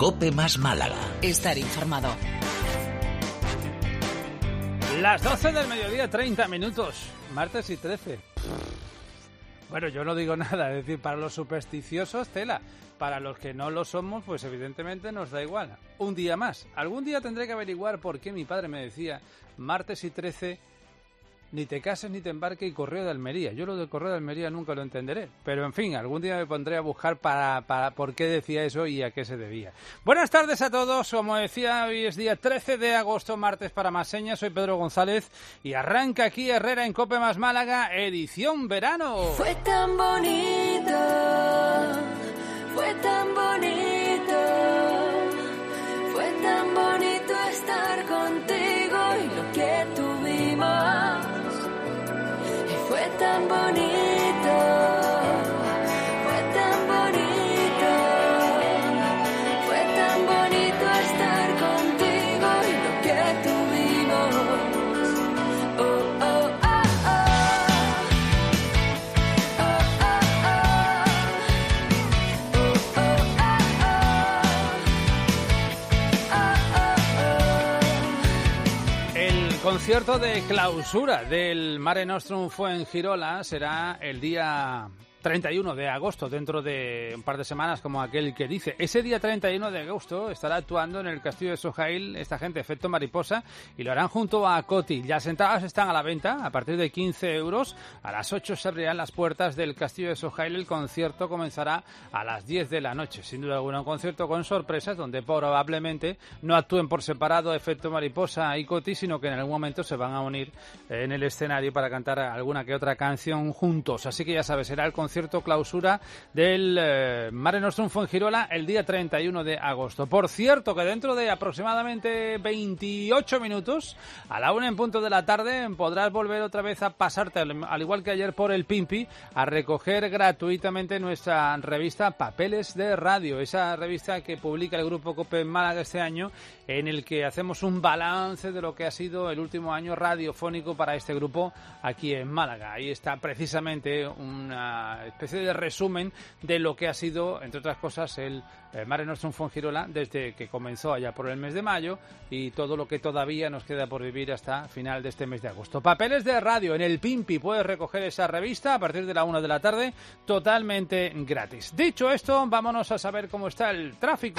COPE más Málaga. Estar informado. Las 12 del mediodía, 30 minutos. Martes y 13. Bueno, yo no digo nada, es decir, para los supersticiosos, tela. Para los que no lo somos, pues evidentemente nos da igual. Un día más. Algún día tendré que averiguar por qué mi padre me decía martes y 13, ni te cases ni te embarques y Correo de Almería. Yo lo de Correo de Almería nunca lo entenderé. Pero en fin, algún día me pondré a buscar para por qué decía eso y a qué se debía. Buenas tardes a todos. Como decía, hoy es día 13 de agosto, martes para más señas. Soy Pedro González y arranca aquí Herrera en COPE más Málaga, edición verano. Fue tan bonito, fue tan bonito, fue tan bonito estar contigo y lo que tuvimos. Fue tan bonito, fue tan bonito, fue tan bonito estar contigo y lo que tuvimos. Oh, oh, oh, oh. Oh, oh, oh, oh. El concierto de clausura del Mare Nostrum Fuengirola será el día 31 de agosto, dentro de un par de semanas, como aquel que dice. Ese día 31 de agosto estará actuando en el Castillo de Sojail esta gente, Efecto Mariposa, y lo harán junto a Coti. Las entradas están a la venta a partir de 15 euros. A las 8 se abrirán las puertas del Castillo de Sojail. El concierto comenzará a las 10 de la noche. Sin duda alguna, un concierto con sorpresas, donde probablemente no actúen por separado Efecto Mariposa y Coti, sino que en algún momento se van a unir en el escenario para cantar alguna que otra canción juntos. Así que ya sabes, será el concierto clausura del Mare Nostrum Fuengirola el día 31 de agosto. Por cierto, que dentro de aproximadamente 28 minutos, a la 1 en punto de la tarde, podrás volver otra vez a pasarte, al igual que ayer, por el Pimpi, a recoger gratuitamente nuestra revista Papeles de Radio, esa revista que publica el Grupo COPE en Málaga este año, en el que hacemos un balance de lo que ha sido el último año radiofónico para este grupo aquí en Málaga. Ahí está precisamente una especie de resumen de lo que ha sido, entre otras cosas, el Mare Nostrum Fuengirola desde que comenzó allá por el mes de mayo y todo lo que todavía nos queda por vivir hasta final de este mes de agosto. Papeles de Radio en el Pimpi. Puedes recoger esa revista a partir de la 1 de la tarde, totalmente gratis. Dicho esto, vámonos a saber cómo está el tráfico.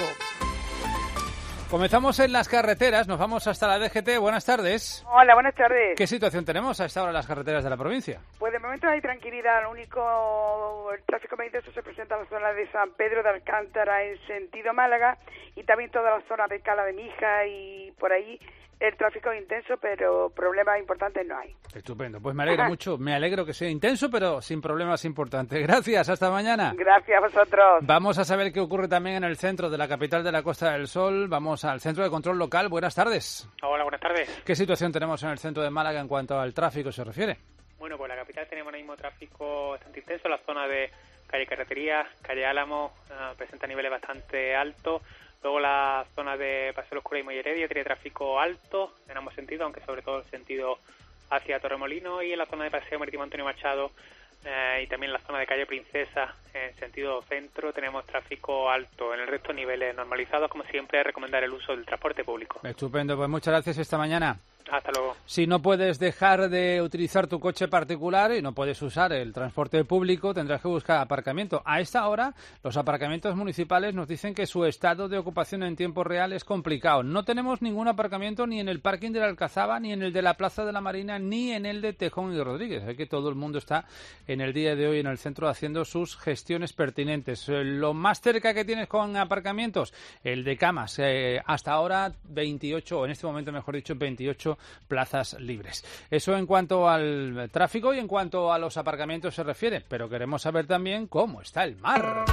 Comenzamos en las carreteras, nos vamos hasta la DGT. Buenas tardes. Hola, buenas tardes. ¿Qué situación tenemos a esta hora en las carreteras de la provincia? Pues de momento hay tranquilidad, el tráfico más intenso se presenta en la zona de San Pedro de Alcántara en sentido Málaga y también toda la zona de Cala de Mija y por ahí el tráfico es intenso, pero problemas importantes no hay. Estupendo, pues me alegra mucho, me alegro que sea intenso, pero sin problemas importantes. Gracias, hasta mañana. Gracias a vosotros. Vamos a saber qué ocurre también en el centro de la capital de la Costa del Sol. Vamos al Centro de Control Local. Buenas tardes. Hola, buenas tardes. ¿Qué situación tenemos en el centro de Málaga en cuanto al tráfico se refiere? Bueno, pues en la capital tenemos ahora mismo tráfico bastante intenso. La zona de calle Carretería, calle Álamo, presenta niveles bastante altos. Luego la zona de Paseo Los Curas y Molleredia tiene tráfico alto en ambos sentidos, aunque sobre todo el sentido hacia Torremolinos, y en la zona de Paseo Marítimo Antonio Machado y también en la zona de calle Princesa en sentido centro tenemos tráfico alto. En el resto niveles normalizados, como siempre, recomendar el uso del transporte público. Estupendo, pues muchas gracias, esta mañana. Hasta luego. Si no puedes dejar de utilizar tu coche particular y no puedes usar el transporte público, tendrás que buscar aparcamiento. A esta hora, los aparcamientos municipales nos dicen que su estado de ocupación en tiempo real es complicado. No tenemos ningún aparcamiento ni en el parking de la Alcazaba, ni en el de la Plaza de la Marina, ni en el de Tejón y Rodríguez. Así que todo el mundo está en el día de hoy en el centro haciendo sus gestiones pertinentes. Lo más cerca que tienes con aparcamientos, el de Camas. Hasta ahora 28, o en este momento mejor dicho, 28 plazas libres. Eso en cuanto al tráfico y en cuanto a los aparcamientos se refiere, pero queremos saber también cómo está el mar.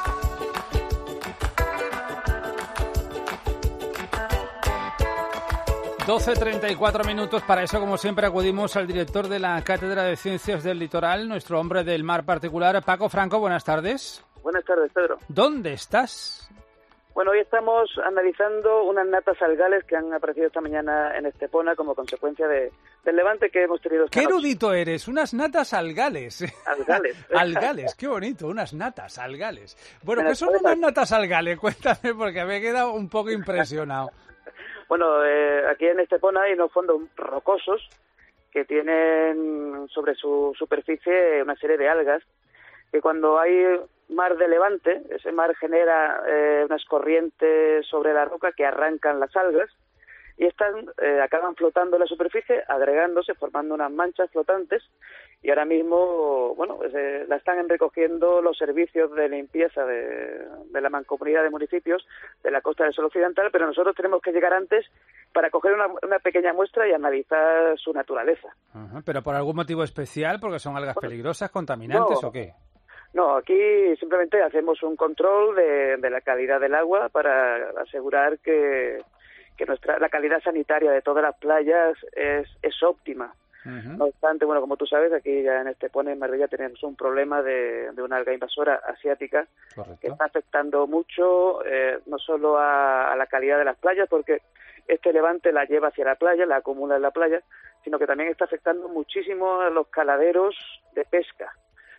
(12:34). Para eso, como siempre, acudimos al director de la Cátedra de Ciencias del Litoral, nuestro hombre del mar particular, Paco Franco. Buenas tardes. Buenas tardes, Pedro. ¿Dónde estás? Bueno, hoy estamos analizando unas natas algales que han aparecido esta mañana en Estepona como consecuencia del levante que hemos tenido esta ¡Qué noche. erudito eres! Unas natas algales. Algales. Algales, qué bonito, unas natas algales. Bueno, ¿qué son unas natas algales? Cuéntame, porque me he quedado un poco impresionado. Bueno, aquí en Estepona hay unos fondos rocosos que tienen sobre su superficie una serie de algas que cuando hay mar de levante, ese mar genera unas corrientes sobre la roca que arrancan las algas y acaban flotando en la superficie, agregándose, formando unas manchas flotantes y ahora mismo, bueno, la están recogiendo los servicios de limpieza de la Mancomunidad de Municipios de la Costa del Sol Occidental, pero nosotros tenemos que llegar antes para coger una pequeña muestra y analizar su naturaleza. Ajá, ¿pero por algún motivo especial? ¿Porque son algas peligrosas, contaminantes o qué? No, aquí simplemente hacemos un control de la calidad del agua para asegurar que la calidad sanitaria de todas las playas es óptima. Uh-huh. No obstante, bueno, como tú sabes, aquí ya en Estepona, en Marbella, tenemos un problema de una alga invasora asiática. Correcto. Que está afectando mucho no solo a la calidad de las playas, porque este levante la lleva hacia la playa, la acumula en la playa, sino que también está afectando muchísimo a los caladeros de pesca.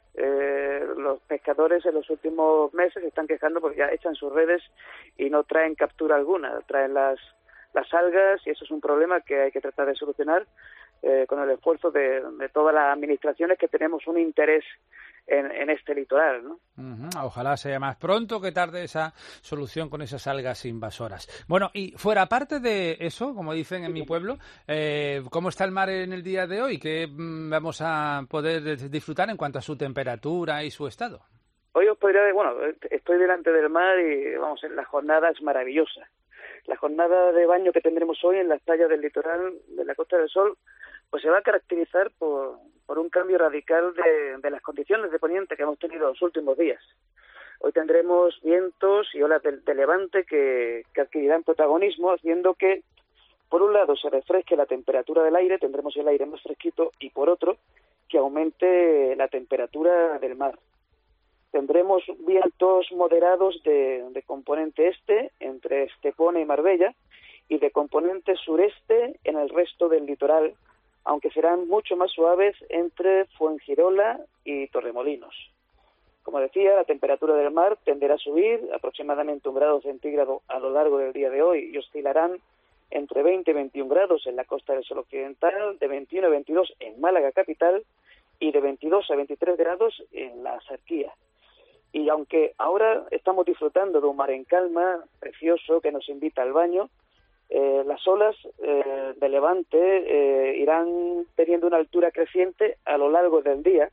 Los pescadores en los últimos meses se están quejando porque ya echan sus redes y no traen captura alguna, traen las algas y eso es un problema que hay que tratar de solucionar con el esfuerzo de todas las administraciones que tenemos un interés en este litoral, ¿no? Uh-huh. Ojalá sea más pronto que tarde esa solución con esas algas invasoras. Bueno, y fuera parte de eso, como dicen en mi pueblo, ¿cómo está el mar en el día de hoy? ¿Qué vamos a poder disfrutar en cuanto a su temperatura y su estado? Hoy os podría decir, bueno, estoy delante del mar y vamos, la jornada es maravillosa. La jornada de baño que tendremos hoy en las playas del litoral de la Costa del Sol pues se va a caracterizar por un cambio radical de las condiciones de poniente que hemos tenido los últimos días. Hoy tendremos vientos y olas de levante que adquirirán protagonismo, haciendo que, por un lado, se refresque la temperatura del aire, tendremos el aire más fresquito, y por otro, que aumente la temperatura del mar. Tendremos vientos moderados de componente este, entre Estepona y Marbella, y de componente sureste en el resto del litoral, aunque serán mucho más suaves entre Fuengirola y Torremolinos. Como decía, la temperatura del mar tenderá a subir aproximadamente 1 grado centígrado a lo largo del día de hoy y oscilarán entre 20 y 21 grados en la Costa del Sol Occidental, de 21 a 22 en Málaga capital y de 22 a 23 grados en la Axarquía. Y aunque ahora estamos disfrutando de un mar en calma, precioso, que nos invita al baño, las olas de levante irán teniendo una altura creciente a lo largo del día,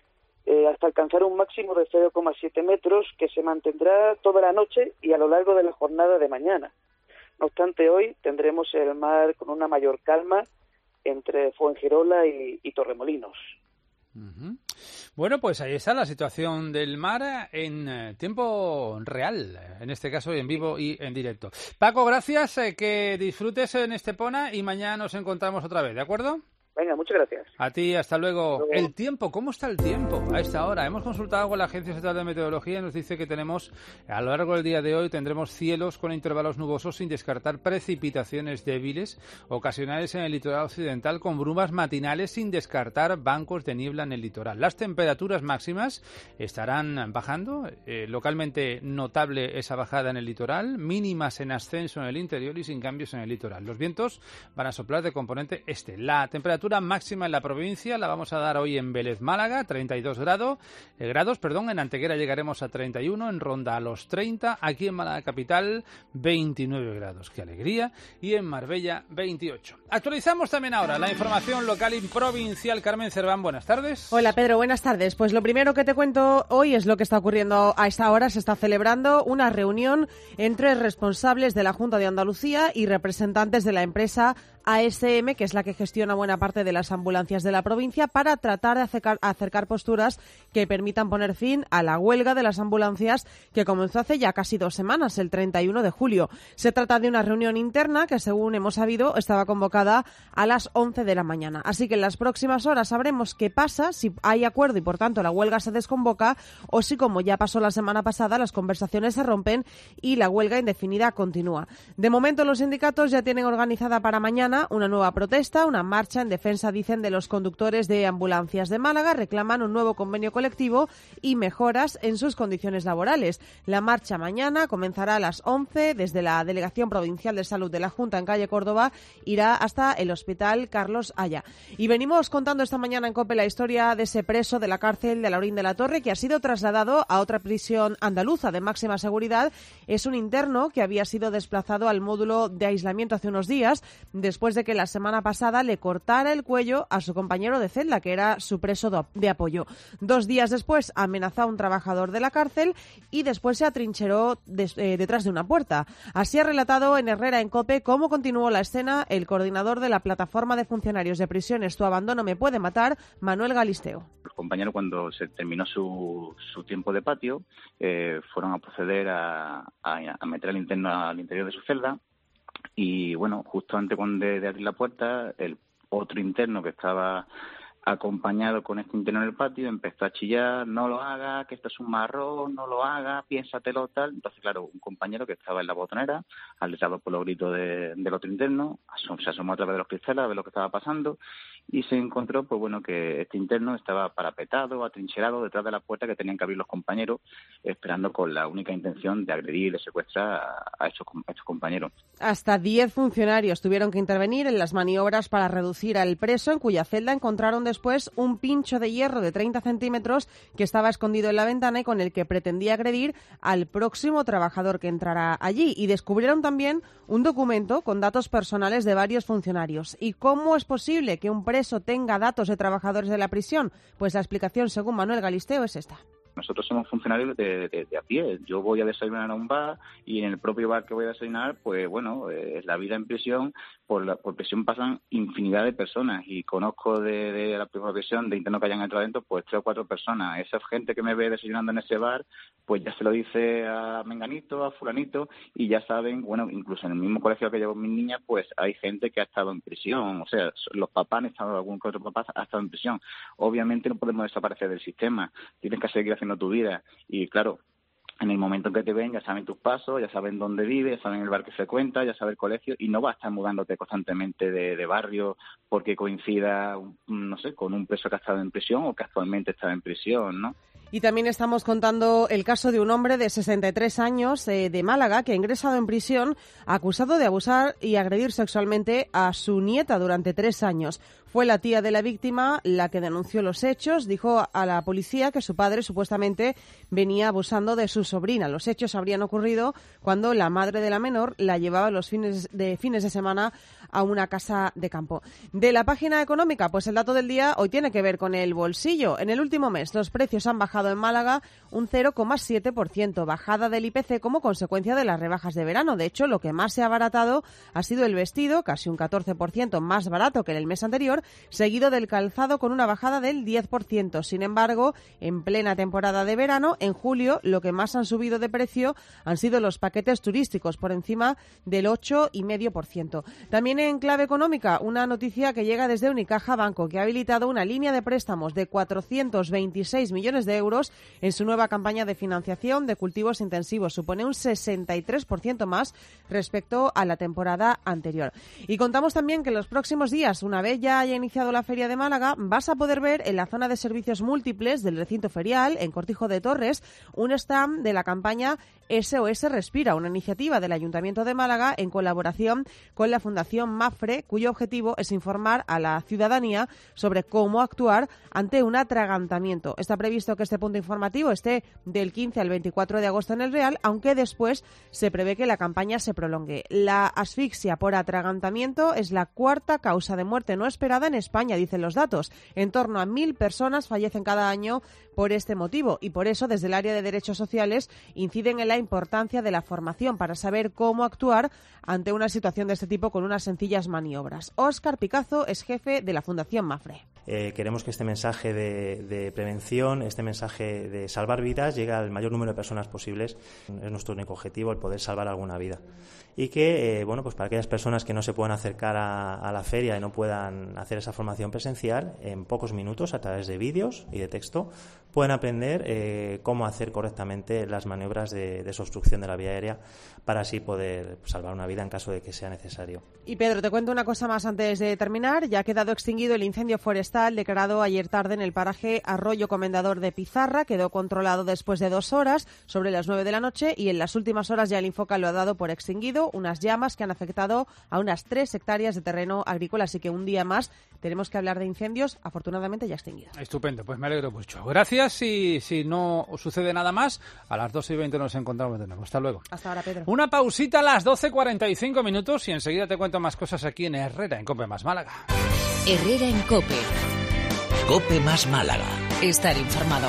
hasta alcanzar un máximo de 0,7 metros que se mantendrá toda la noche y a lo largo de la jornada de mañana. No obstante, hoy tendremos el mar con una mayor calma entre Fuengirola y Torremolinos. Uh-huh. Bueno, pues ahí está la situación del mar en tiempo real, en este caso en vivo y en directo. Paco, gracias, que disfrutes en Estepona y mañana nos encontramos otra vez, ¿de acuerdo? Venga, muchas gracias. A ti, hasta luego. El tiempo, ¿cómo está el tiempo a esta hora? Hemos consultado con la Agencia Estatal de Meteorología y nos dice que tenemos, a lo largo del día de hoy, tendremos cielos con intervalos nubosos sin descartar precipitaciones débiles, ocasionales en el litoral occidental, con brumas matinales sin descartar bancos de niebla en el litoral. Las temperaturas máximas estarán bajando, localmente notable esa bajada en el litoral, mínimas en ascenso en el interior y sin cambios en el litoral. Los vientos van a soplar de componente este. La temperatura máxima en la provincia la vamos a dar hoy en Vélez, Málaga, 32 grados, en Antequera llegaremos a 31, en Ronda a los 30, aquí en Málaga capital 29 grados, qué alegría, y en Marbella 28. Actualizamos también ahora la información local y provincial. Carmen Cerván, buenas tardes. Hola Pedro, buenas tardes. Pues lo primero que te cuento hoy es lo que está ocurriendo a esta hora. Se está celebrando una reunión entre responsables de la Junta de Andalucía y representantes de la empresa ASM, que es la que gestiona buena parte de las ambulancias de la provincia, para tratar de acercar posturas que permitan poner fin a la huelga de las ambulancias que comenzó hace ya casi 2 semanas, el 31 de julio. Se trata de una reunión interna que, según hemos sabido, estaba convocada a las 11 de la mañana. Así que en las próximas horas sabremos qué pasa, si hay acuerdo y, por tanto, la huelga se desconvoca, o si, como ya pasó la semana pasada, las conversaciones se rompen y la huelga indefinida continúa. De momento, los sindicatos ya tienen organizada para mañana una nueva protesta, una marcha en defensa, dicen, de los conductores de ambulancias de Málaga. Reclaman un nuevo convenio colectivo y mejoras en sus condiciones laborales. La marcha mañana comenzará a las 11 desde la Delegación Provincial de Salud de la Junta en calle Córdoba, irá hasta el Hospital Carlos Haya. Y venimos contando esta mañana en COPE la historia de ese preso de la cárcel de Laurín de la Torre que ha sido trasladado a otra prisión andaluza de máxima seguridad. Es un interno que había sido desplazado al módulo de aislamiento hace unos días, después de que la semana pasada le cortara el cuello a su compañero de celda, que era su preso de apoyo. 2 días después amenazó a un trabajador de la cárcel y después se atrincheró detrás de una puerta. Así ha relatado en Herrera en COPE cómo continuó la escena el coordinador de la plataforma de funcionarios de prisiones Tu abandono me puede matar, Manuel Galisteo. Los compañeros, cuando se terminó su tiempo de patio, fueron a proceder a meter al interno al interior de su celda. Y bueno, justo antes de abrir la puerta, el otro interno que estaba acompañado con este interno en el patio empezó a chillar: no lo haga, que esto es un marrón, no lo haga, piénsatelo, tal. Entonces, claro, un compañero que estaba en la botonera, alertado por los gritos del otro interno, se asomó a través de los cristales a ver lo que estaba pasando y se encontró, pues bueno, que este interno estaba parapetado, atrincherado detrás de la puerta que tenían que abrir los compañeros, esperando con la única intención de agredir y de secuestrar a estos compañeros. Hasta 10 funcionarios tuvieron que intervenir en las maniobras para reducir al preso, en cuya celda encontraron después un pincho de hierro de 30 centímetros que estaba escondido en la ventana y con el que pretendía agredir al próximo trabajador que entrara allí. Y descubrieron también un documento con datos personales de varios funcionarios. ¿Y cómo es posible que un preso tenga datos de trabajadores de la prisión? Pues la explicación, según Manuel Galisteo, es esta. Nosotros somos funcionarios de a pie. Yo voy a desayunar a un bar y en el propio bar que voy a desayunar, pues bueno, la vida en prisión, por prisión pasan infinidad de personas y conozco de la propia prisión, de internos que hayan entrado dentro, pues 3 o 4 personas. Esa gente que me ve desayunando en ese bar, pues ya se lo dice a menganito, a fulanito, y ya saben, bueno, incluso en el mismo colegio que llevo mis niñas, pues hay gente que ha estado en prisión. O sea, los papás han estado, algún que otro papá ha estado en prisión. Obviamente no podemos desaparecer del sistema. Tienes que seguir haciendo tu vida. Y claro, en el momento en que te ven, ya saben tus pasos, ya saben dónde vives, ya saben el bar que frecuentas, ya saben el colegio, y no vas a estar mudándote constantemente de barrio porque coincida, no sé, con un preso que ha estado en prisión o que actualmente está en prisión, ¿no? Y también estamos contando el caso de un hombre de 63 años de Málaga que ha ingresado en prisión acusado de abusar y agredir sexualmente a su nieta durante 3 años. Fue la tía de la víctima la que denunció los hechos. Dijo a la policía que su padre supuestamente venía abusando de su sobrina. Los hechos habrían ocurrido cuando la madre de la menor la llevaba los fines de semana a una casa de campo. De la página económica, pues el dato del día hoy tiene que ver con el bolsillo. En el último mes los precios han bajado en Málaga un 0,7%, bajada del IPC como consecuencia de las rebajas de verano. De hecho, lo que más se ha abaratado ha sido el vestido, casi un 14% más barato que en el mes anterior, seguido del calzado con una bajada del 10%. Sin embargo, en plena temporada de verano, en julio, lo que más han subido de precio han sido los paquetes turísticos, por encima del 8,5%. También en clave económica, una noticia que llega desde Unicaja Banco, que ha habilitado una línea de préstamos de 426 millones de euros en su nueva campaña de financiación de cultivos intensivos. Supone un 63% más respecto a la temporada anterior. Y contamos también que en los próximos días, una vez ya haya iniciado la Feria de Málaga, vas a poder ver en la zona de servicios múltiples del recinto ferial, en Cortijo de Torres, un stand de la campaña SOS Respira, una iniciativa del Ayuntamiento de Málaga en colaboración con la Fundación MAFRE, cuyo objetivo es informar a la ciudadanía sobre cómo actuar ante un atragantamiento. Está previsto que este punto informativo esté del 15 al 24 de agosto en el Real, aunque después se prevé que la campaña se prolongue. La asfixia por atragantamiento es la 4ª causa de muerte no esperada generalizada en España, dicen los datos. En torno a 1.000 personas fallecen cada año por este motivo y por eso desde el área de derechos sociales inciden en la importancia de la formación para saber cómo actuar ante una situación de este tipo con unas sencillas maniobras. Óscar Picazo es jefe de la Fundación Mafre. Queremos que este mensaje de prevención, este mensaje de salvar vidas, llegue al mayor número de personas posibles. Es nuestro único objetivo, el poder salvar alguna vida. Y que, pues para aquellas personas que no se puedan acercar a la feria y no puedan hacer esa formación presencial, en pocos minutos, a través de vídeos y de texto, pueden aprender cómo hacer correctamente las maniobras de obstrucción de la vía aérea para así poder salvar una vida en caso de que sea necesario. Y Pedro, te cuento una cosa más antes de terminar. Ya ha quedado extinguido el incendio forestal declarado ayer tarde en el paraje Arroyo Comendador de Pizarra. Quedó controlado después de 2 horas, sobre las 9 de la noche, y en las últimas horas ya el Infoca lo ha dado por extinguido. Unas llamas que han afectado a unas 3 hectáreas de terreno agrícola, así que un día más tenemos que hablar de incendios, afortunadamente ya extinguidos. Estupendo, pues me alegro mucho. Gracias, y si no sucede nada más, a las 2:20 nos encontramos de nuevo. Hasta luego. Hasta ahora, Pedro. Una pausita a las 12:45 minutos y enseguida te cuento más cosas aquí en Herrera, en COPE más Málaga. Herrera en COPE. COPE más Málaga. Estar informado.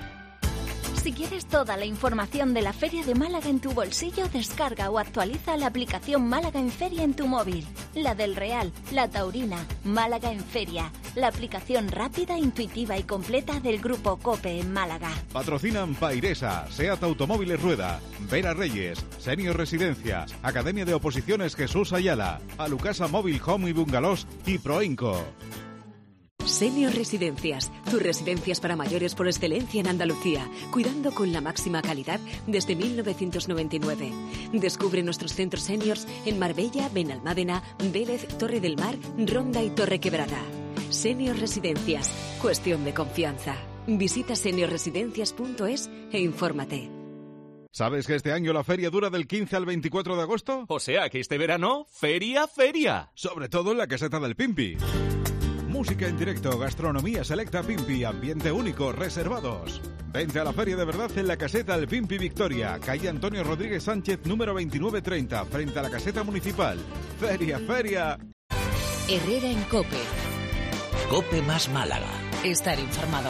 Si quieres toda la información de la Feria de Málaga en tu bolsillo, descarga o actualiza la aplicación Málaga en Feria en tu móvil. La del Real, la Taurina, Málaga en Feria. La aplicación rápida, intuitiva y completa del Grupo COPE en Málaga. Patrocinan Pairesa, SEAT Automóviles Rueda, Vera Reyes, Senior Residencias, Academia de Oposiciones Jesús Ayala, Alucasa Móvil Home y Bungalows y Proinco. Senior Residencias, tus residencias para mayores por excelencia en Andalucía, cuidando con la máxima calidad desde 1999. Descubre nuestros centros seniors en Marbella, Benalmádena, Vélez, Torre del Mar, Ronda y Torrequebrada. Senior Residencias, cuestión de confianza. Visita seniorresidencias.es e infórmate. ¿Sabes que este año la feria dura del 15 al 24 de agosto? O sea que este verano, feria. Sobre todo en la caseta del Pimpi. Música en directo, gastronomía selecta Pimpi, ambiente único, reservados. Vente a la feria de verdad en la caseta del Pimpi Victoria, calle Antonio Rodríguez Sánchez, número 2930, frente a la caseta municipal. Feria. Herrera en COPE. COPE más Málaga. Estar informado.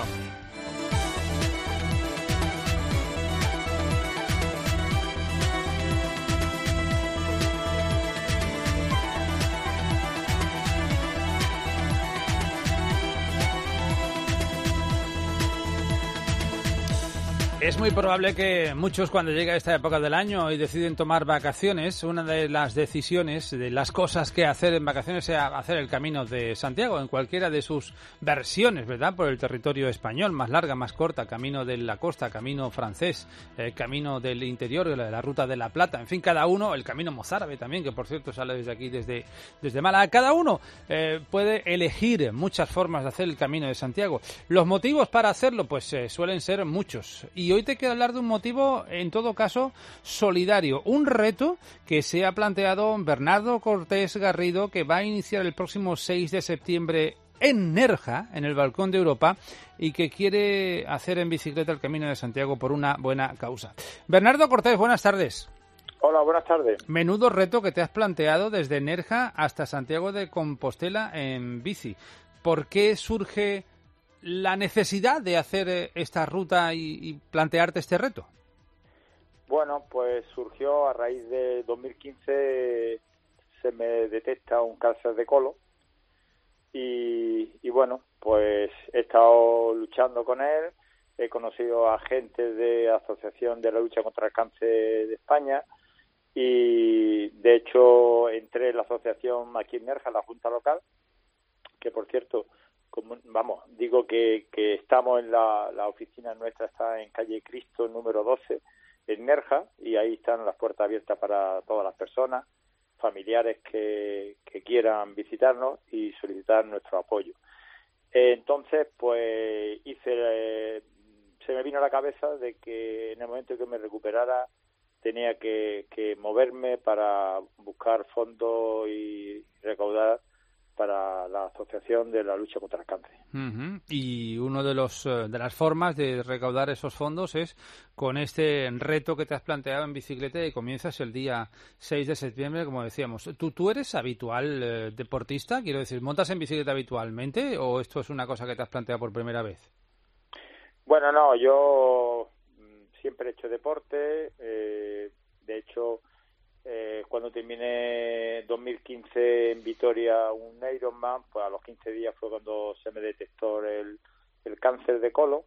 Es muy probable que muchos, cuando llega esta época del año y deciden tomar vacaciones, una de las decisiones, de las cosas que hacer en vacaciones, sea hacer el Camino de Santiago en cualquiera de sus versiones, ¿verdad? Por el territorio español, más larga, más corta, Camino de la Costa, Camino francés, Camino del Interior, la Ruta de la Plata, en fin, cada uno, el Camino mozárabe también, que por cierto sale desde aquí, desde Málaga. Cada uno puede elegir muchas formas de hacer el Camino de Santiago. Los motivos para hacerlo, pues suelen ser muchos. Y hoy te quiero hablar de un motivo, en todo caso, solidario. Un reto que se ha planteado Bernardo Cortés Garrido, que va a iniciar el próximo 6 de septiembre en Nerja, en el Balcón de Europa, y que quiere hacer en bicicleta el Camino de Santiago por una buena causa. Bernardo Cortés, buenas tardes. Hola, buenas tardes. Menudo reto que te has planteado desde Nerja hasta Santiago de Compostela en bici. ¿Por qué surge la necesidad de hacer esta ruta y plantearte este reto? Bueno, pues surgió a raíz de 2015, se me detecta un cáncer de colon y bueno, pues he estado luchando con él, he conocido a gente de Asociación de la Lucha contra el Cáncer de España y de hecho entré en la asociación aquí en Nerja, la Junta Local, que por cierto, digo que estamos en la oficina nuestra, está en calle Cristo número 12 en Nerja, y ahí están las puertas abiertas para todas las personas, familiares que quieran visitarnos y solicitar nuestro apoyo. Entonces, pues se me vino a la cabeza de que en el momento que me recuperara tenía que moverme para buscar fondos y recaudar para la Asociación de la Lucha contra el Cáncer. Y uno de las formas de recaudar esos fondos es con este reto que te has planteado en bicicleta y comienzas el día 6 de septiembre, como decíamos. ¿Tú eres habitual deportista? Quiero decir, ¿montas en bicicleta habitualmente o esto es una cosa que te has planteado por primera vez? Bueno, no, yo siempre he hecho deporte. De hecho, cuando terminé 2015 en Vitoria un Ironman, pues a los 15 días fue cuando se me detectó el cáncer de colon.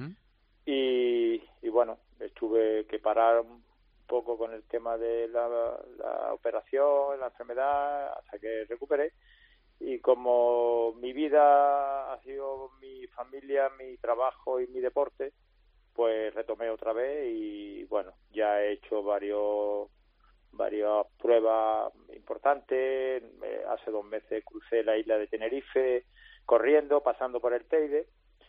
Y bueno, tuve que parar un poco con el tema de la operación, la enfermedad, hasta que recuperé. Y como mi vida ha sido mi familia, mi trabajo y mi deporte, pues retomé otra vez y bueno, ya he hecho varias pruebas importantes. Hace 2 meses crucé la isla de Tenerife corriendo, pasando por el Teide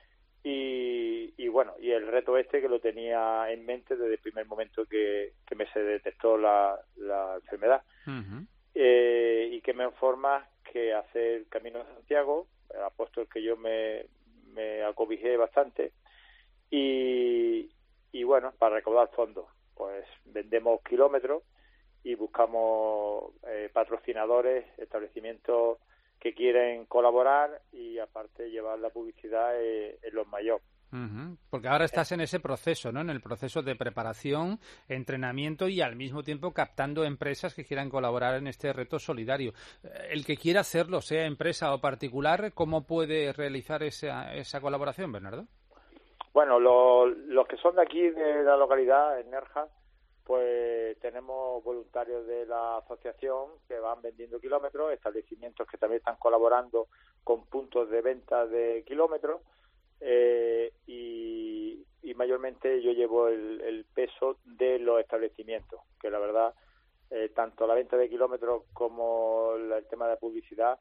y bueno, y el reto que lo tenía en mente desde el primer momento que me se detectó la enfermedad. Y que me informa que hacer el Camino de Santiago, el apóstol que yo me acobijé bastante, y bueno, para recaudar fondos, pues vendemos kilómetros y buscamos patrocinadores, establecimientos que quieren colaborar y aparte llevar la publicidad en los mayores. Porque ahora estás en ese proceso, ¿no? En el proceso de preparación, entrenamiento y al mismo tiempo captando empresas que quieran colaborar en este reto solidario. El que quiera hacerlo, sea empresa o particular, ¿cómo puede realizar esa colaboración, Bernardo? Bueno, los que son de aquí, de la localidad, en Nerja, pues tenemos voluntarios de la asociación que van vendiendo kilómetros, establecimientos que también están colaborando con puntos de venta de kilómetros, y mayormente yo llevo el peso de los establecimientos, que la verdad, tanto la venta de kilómetros como el tema de publicidad,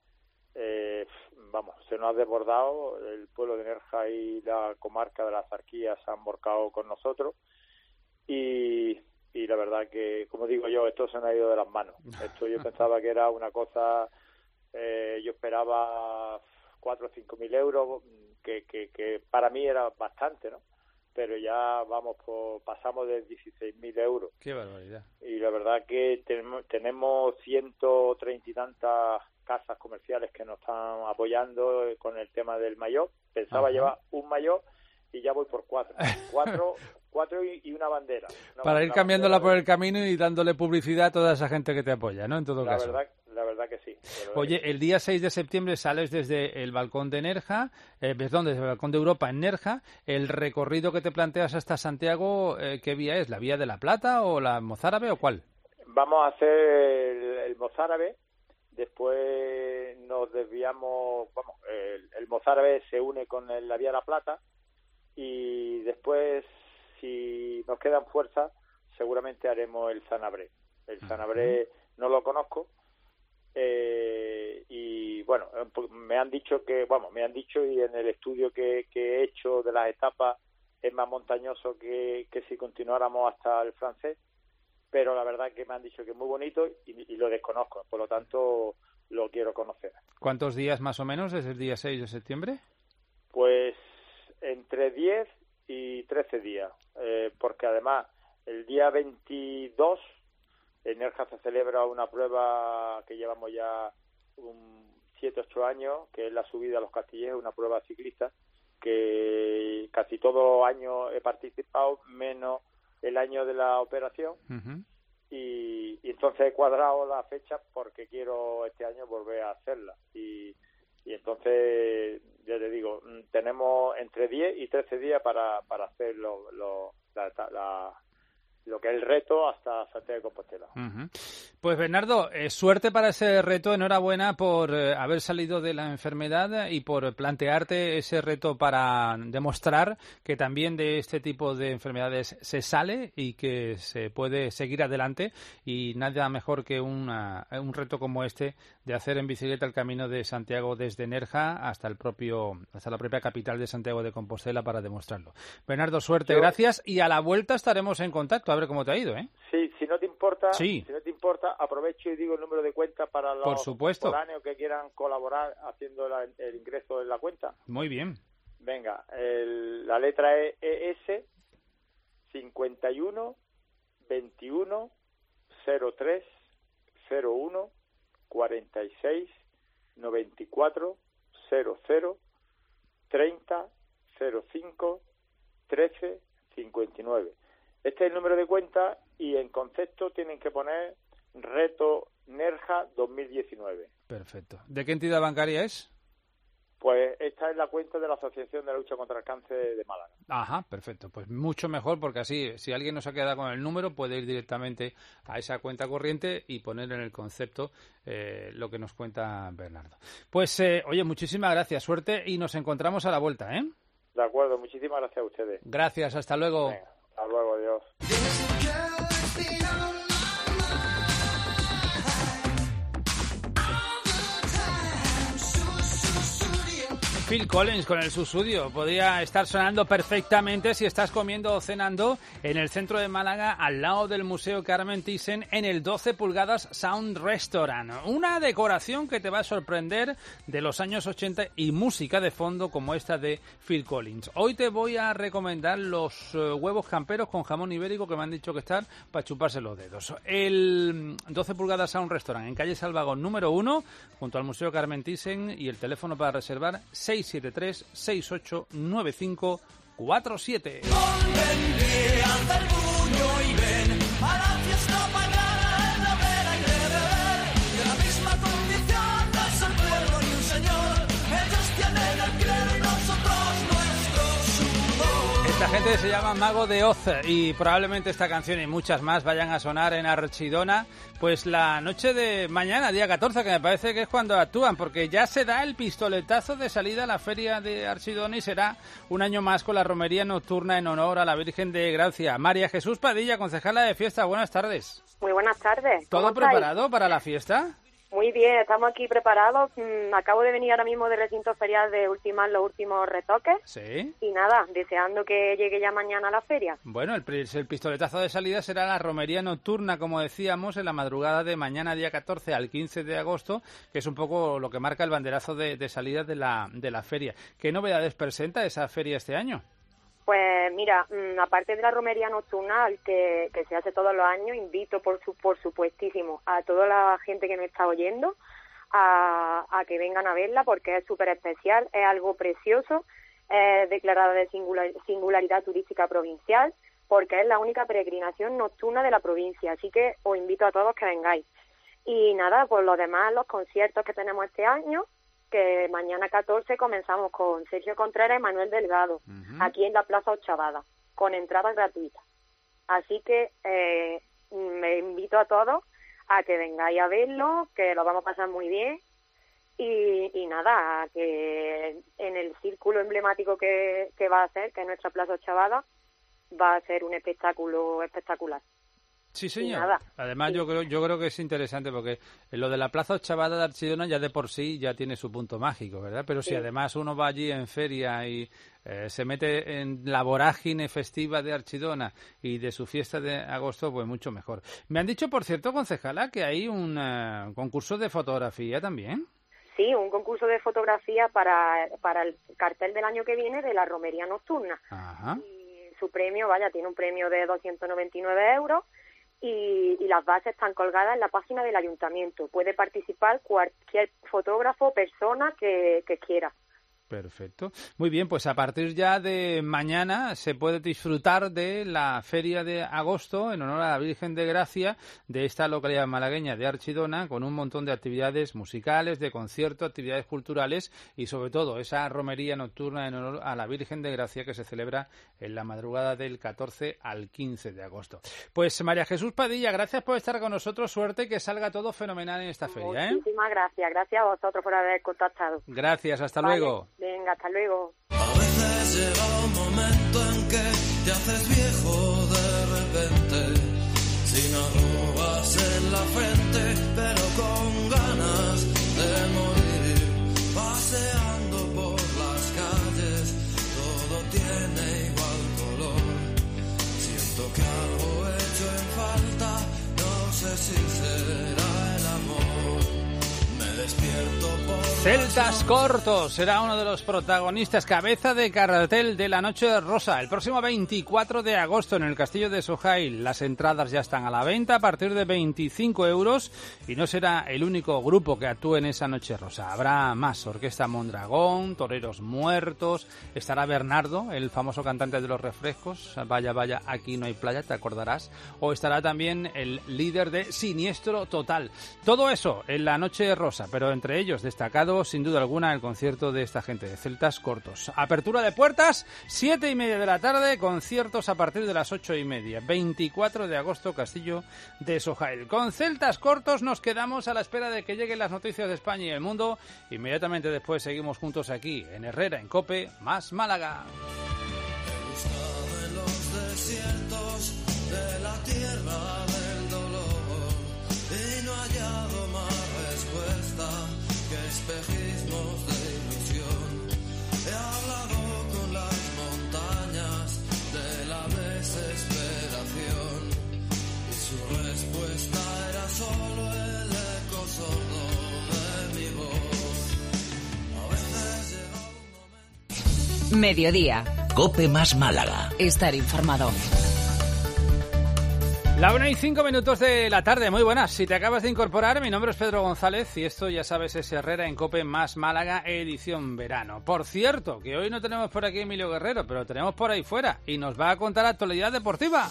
se nos ha desbordado. El pueblo de Nerja y la comarca de la Zarquía se han volcado con nosotros y la verdad que, como digo yo, esto se me ha ido de las manos. Esto yo pensaba que era una cosa, yo esperaba 4 o 5 mil euros, que para mí era bastante, ¿no? Pero ya pasamos de 16.000 euros. ¡Qué barbaridad! Y la verdad que tenemos 130 y tantas casas comerciales que nos están apoyando con el tema del maillot. Pensaba llevar un maillot y ya voy por 4. 4 y una bandera. Para ir cambiándola por el camino y dándole publicidad a toda esa gente que te apoya, ¿no? En todo caso. La verdad que sí. Oye, el día 6 de septiembre sales desde el balcón de Nerja, desde el balcón de Europa en Nerja. El recorrido que te planteas hasta Santiago, ¿qué vía es? ¿La vía de la Plata o la Mozárabe o cuál? Vamos a hacer el Mozárabe, después nos desviamos, el Mozárabe se une con la vía de la Plata y después, si nos quedan fuerzas, seguramente haremos el Sanabré. El Sanabré no lo conozco. Y bueno, me han dicho y en el estudio que he hecho de las etapas es más montañoso que si continuáramos hasta el Francés, pero la verdad que me han dicho que es muy bonito y lo desconozco, por lo tanto lo quiero conocer. ¿Cuántos días más o menos desde el día 6 de septiembre? Pues entre 10 y 13 días, porque además el día 22 en Nerja se celebra una prueba que llevamos ya 7-8 años, que es la subida a los Castillejes, una prueba ciclista, que casi todos los años he participado, menos el año de la operación, y entonces he cuadrado la fecha porque quiero este año volver a hacerla, y entonces, ya te digo, tenemos entre 10 y 13 días para hacer lo que es el reto hasta Santiago de Compostela. Pues Bernardo, suerte para ese reto, enhorabuena por haber salido de la enfermedad y por plantearte ese reto para demostrar que también de este tipo de enfermedades se sale y que se puede seguir adelante, y nada mejor que un reto como este de hacer en bicicleta el Camino de Santiago desde Nerja hasta la propia capital de Santiago de Compostela para demostrarlo. Bernardo, suerte, gracias, y a la vuelta estaremos en contacto a ver cómo te ha ido, ¿eh? Sí, si no te importa, importa, aprovecho y digo el número de cuenta para los foráneos que quieran colaborar haciendo el ingreso en la cuenta. Muy bien. Venga, la letra es ES 51 21 03 01 46 94 00 30 05 13 59. Este es el número de cuenta y en concepto tienen que poner Reto Nerja 2019. Perfecto. ¿De qué entidad bancaria es? Pues esta es la cuenta de la Asociación de la Lucha contra el Cáncer de Málaga. Ajá, perfecto. Pues mucho mejor, porque así, si alguien no se ha quedado con el número, puede ir directamente a esa cuenta corriente y poner en el concepto lo que nos cuenta Bernardo. Pues, oye, muchísimas gracias, suerte, y nos encontramos a la vuelta, ¿eh? De acuerdo, muchísimas gracias a ustedes. Gracias, hasta luego. Venga, hasta luego, adiós. Phil Collins con el Susudio podría estar sonando perfectamente si estás comiendo o cenando en el centro de Málaga, al lado del Museo Carmen Thyssen, en el 12 pulgadas Sound Restaurant. Una decoración que te va a sorprender de los años 80 y música de fondo como esta de Phil Collins. Hoy te voy a recomendar los huevos camperos con jamón ibérico que me han dicho que están para chuparse los dedos. El 12 pulgadas Sound Restaurant en calle Salvagón número 1, junto al Museo Carmen Thyssen, y el teléfono para reservar 673-689547. Esta gente se llama Mago de Oz y probablemente esta canción y muchas más vayan a sonar en Archidona pues la noche de mañana, día 14, que me parece que es cuando actúan, porque ya se da el pistoletazo de salida a la feria de Archidona y será un año más con la romería nocturna en honor a la Virgen de Gracia. María Jesús Padilla, concejala de fiesta, buenas tardes. Muy buenas tardes. ¿Todo preparado para la fiesta? Muy bien, estamos aquí preparados. Acabo de venir ahora mismo del recinto ferial de ultimar los últimos retoques. Sí. Y nada, deseando que llegue ya mañana a la feria. Bueno, el pistoletazo de salida será la romería nocturna, como decíamos, en la madrugada de mañana, día 14 al 15 de agosto, que es un poco lo que marca el banderazo de salida de la feria. ¿Qué novedades presenta esa feria este año? Pues mira, aparte de la romería nocturnal que se hace todos los años, invito por supuestísimo a toda la gente que me está oyendo a que vengan a verla, porque es súper especial, es algo precioso, es declarada de singularidad turística provincial, porque es la única peregrinación nocturna de la provincia, así que os invito a todos que vengáis. Y nada, pues lo demás, los conciertos que tenemos este año, que mañana 14 comenzamos con Sergio Contreras y Manuel Delgado, aquí en la Plaza Ochavada, con entradas gratuitas. Así que me invito a todos a que vengáis a verlo, que lo vamos a pasar muy bien. Y nada, que en el círculo emblemático que va a ser, que es nuestra Plaza Ochavada, va a ser un espectáculo espectacular. Sí, señor. Además, sí. Yo creo que es interesante porque lo de la Plaza Ochavada de Archidona ya de por sí ya tiene su punto mágico, ¿verdad? Pero si además uno va allí en feria y se mete en la vorágine festiva de Archidona y de su fiesta de agosto, pues mucho mejor. Me han dicho, por cierto, concejala, que hay un concurso de fotografía también. Sí, un concurso de fotografía para el cartel del año que viene de la romería nocturna. Ajá. Y su premio, tiene un premio de 299 euros. Y las bases están colgadas en la página del ayuntamiento. Puede participar cualquier fotógrafo o persona que quiera. Perfecto. Muy bien, pues a partir ya de mañana se puede disfrutar de la Feria de Agosto en honor a la Virgen de Gracia de esta localidad malagueña de Archidona, con un montón de actividades musicales, de conciertos, actividades culturales y sobre todo esa romería nocturna en honor a la Virgen de Gracia que se celebra en la madrugada del 14 al 15 de agosto. Pues María Jesús Padilla, gracias por estar con nosotros. Suerte, que salga todo fenomenal en esta feria. Muchísimas gracias. Gracias a vosotros por haber contactado. Gracias, hasta luego. Venga, hasta luego. A veces llega un momento en que te haces viejo de repente, sin arrugas en la frente, pero con ganas de morir. Paseando por las calles, todo tiene igual color. Siento que algo he hecho en falta, no sé si será Celtas Cortos será uno de los protagonistas, cabeza de cartel de la Noche Rosa, el próximo 24 de agosto en el Castillo de Sojail. Las entradas ya están a la venta a partir de 25 euros y no será el único grupo que actúe en esa Noche Rosa. Habrá más: Orquesta Mondragón, Toreros Muertos, estará Bernardo, el famoso cantante de los refrescos, Vaya, vaya, aquí no hay playa, te acordarás, o estará también el líder de Siniestro Total. Todo eso en la Noche Rosa, pero entre ellos destacado sin duda alguna el concierto de esta gente de Celtas Cortos. Apertura de puertas 7:30 de la tarde, conciertos a partir de las 8:30. 24 de agosto, Castillo de Sojail. Con Celtas Cortos nos quedamos a la espera de que lleguen las noticias de España y el mundo. Inmediatamente después seguimos juntos aquí en Herrera, en COPE más Málaga. En los desiertos de la tierra del dolor y no he hallado más respuesta que espejismos de ilusión. He hablado con las montañas de la desesperación y su respuesta era solo el eco sordo de mi voz. A veces llega un momento... Mediodía. COPE más Málaga. Estar informado. La 1:05 de la tarde, muy buenas. Si te acabas de incorporar, mi nombre es Pedro González y esto, ya sabes, es Herrera en COPE más Málaga, edición verano. Por cierto, que hoy no tenemos por aquí a Emilio Guerrero, pero tenemos por ahí fuera y nos va a contar actualidad deportiva.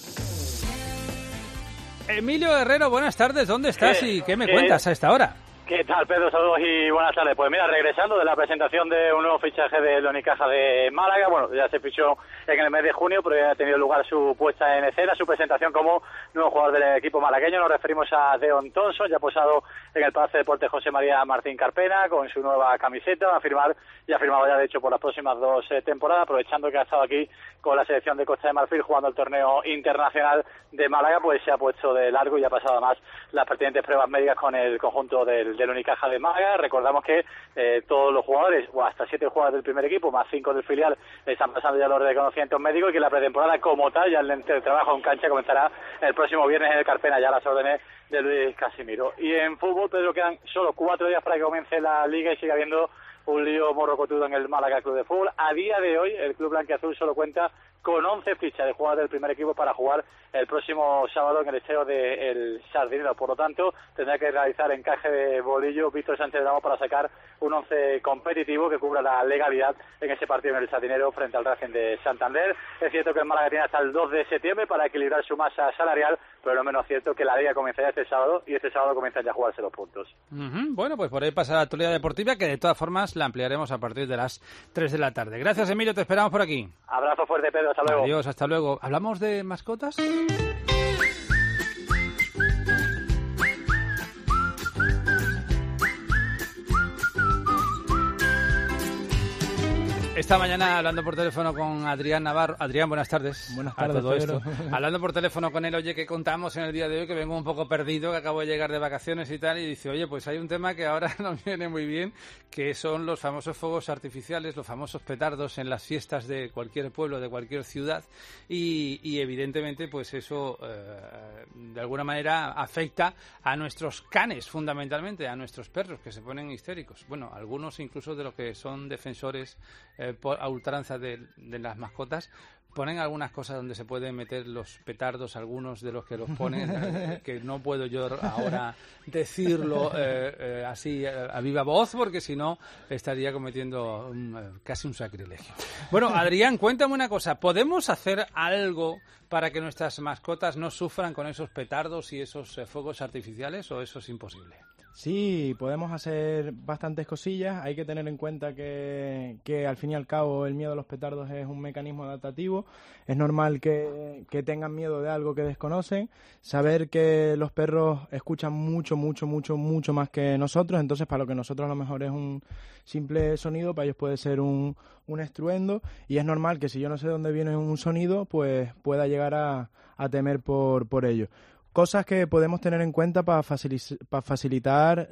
Emilio Guerrero, buenas tardes, ¿dónde estás y qué me cuentas a esta hora? ¿Qué tal, Pedro? Saludos y buenas tardes. Pues mira, regresando de la presentación de un nuevo fichaje del Unicaja de Málaga, bueno, ya se fichó en el mes de junio, pero ya ha tenido lugar su puesta en escena, su presentación como nuevo jugador del equipo malagueño. Nos referimos a Deon Thompson, ya posado en el Palacio de Deportes José María Martín Carpena, con su nueva camiseta. Va a firmar, ya ha firmado ya de hecho por las próximas 2 temporadas, aprovechando que ha estado aquí con la selección de Costa de Marfil jugando el torneo internacional de Málaga, pues se ha puesto de largo y ha pasado además las pertinentes pruebas médicas con el conjunto del Unicaja de Málaga. Recordamos que todos los jugadores, o hasta 7 jugadores del primer equipo, más 5 del filial, están pasando ya los reconocimientos médicos y que la pretemporada como tal, ya el trabajo en cancha, comenzará el próximo viernes en el Carpena, ya a las órdenes de Luis Casimiro. Y en fútbol, Pedro, quedan solo 4 días para que comience la Liga y sigue habiendo un lío morrocotudo en el Málaga Club de Fútbol. A día de hoy, el club blanquiazul solo cuenta con 11 fichas de jugadores del primer equipo para jugar el próximo sábado en el estadio del Sardinero. Por lo tanto, tendrá que realizar encaje de bolillo Víctor Sánchez Dragó para sacar un 11 competitivo que cubra la legalidad en ese partido en el Sardinero frente al Racing de Santander. Es cierto que el Málaga tiene hasta el 2 de septiembre para equilibrar su masa salarial, pero lo menos cierto que la Liga comienza ya este sábado y este sábado comienzan ya a jugarse los puntos. Bueno, pues por ahí pasa la actualidad deportiva, que de todas formas la ampliaremos a partir de las 3 de la tarde. Gracias, Emilio, te esperamos por aquí. Abrazo fuerte, Pedro, hasta luego. Adiós, hasta luego. ¿Hablamos de mascotas? Esta mañana hablando por teléfono con Adrián Navarro. Adrián, buenas tardes. Buenas tardes, a todo esto. Hablando por teléfono con él, oye, que contamos en el día de hoy, que vengo un poco perdido, que acabo de llegar de vacaciones y tal, y dice, oye, pues hay un tema que ahora nos viene muy bien, que son los famosos fuegos artificiales, los famosos petardos en las fiestas de cualquier pueblo, de cualquier ciudad, y evidentemente pues eso de alguna manera afecta a nuestros canes, fundamentalmente, a nuestros perros, que se ponen histéricos. Bueno, algunos incluso de los que son defensores a ultranza de las mascotas, ponen algunas cosas donde se pueden meter los petardos, algunos de los que los ponen, que no puedo yo ahora decirlo así a viva voz, porque si no estaría cometiendo casi un sacrilegio. Bueno, Adrián, cuéntame una cosa, ¿podemos hacer algo para que nuestras mascotas no sufran con esos petardos y esos fuegos artificiales, o eso es imposible? Sí, podemos hacer bastantes cosillas. Hay que tener en cuenta que al fin y al cabo el miedo a los petardos es un mecanismo adaptativo. Es normal que tengan miedo de algo que desconocen. Saber que los perros escuchan mucho más que nosotros. Entonces, para lo que nosotros a lo mejor es un simple sonido, para ellos puede ser un estruendo. Y es normal que si yo no sé dónde viene un sonido, pues pueda llegar a temer por ello. Cosas que podemos tener en cuenta para facilitar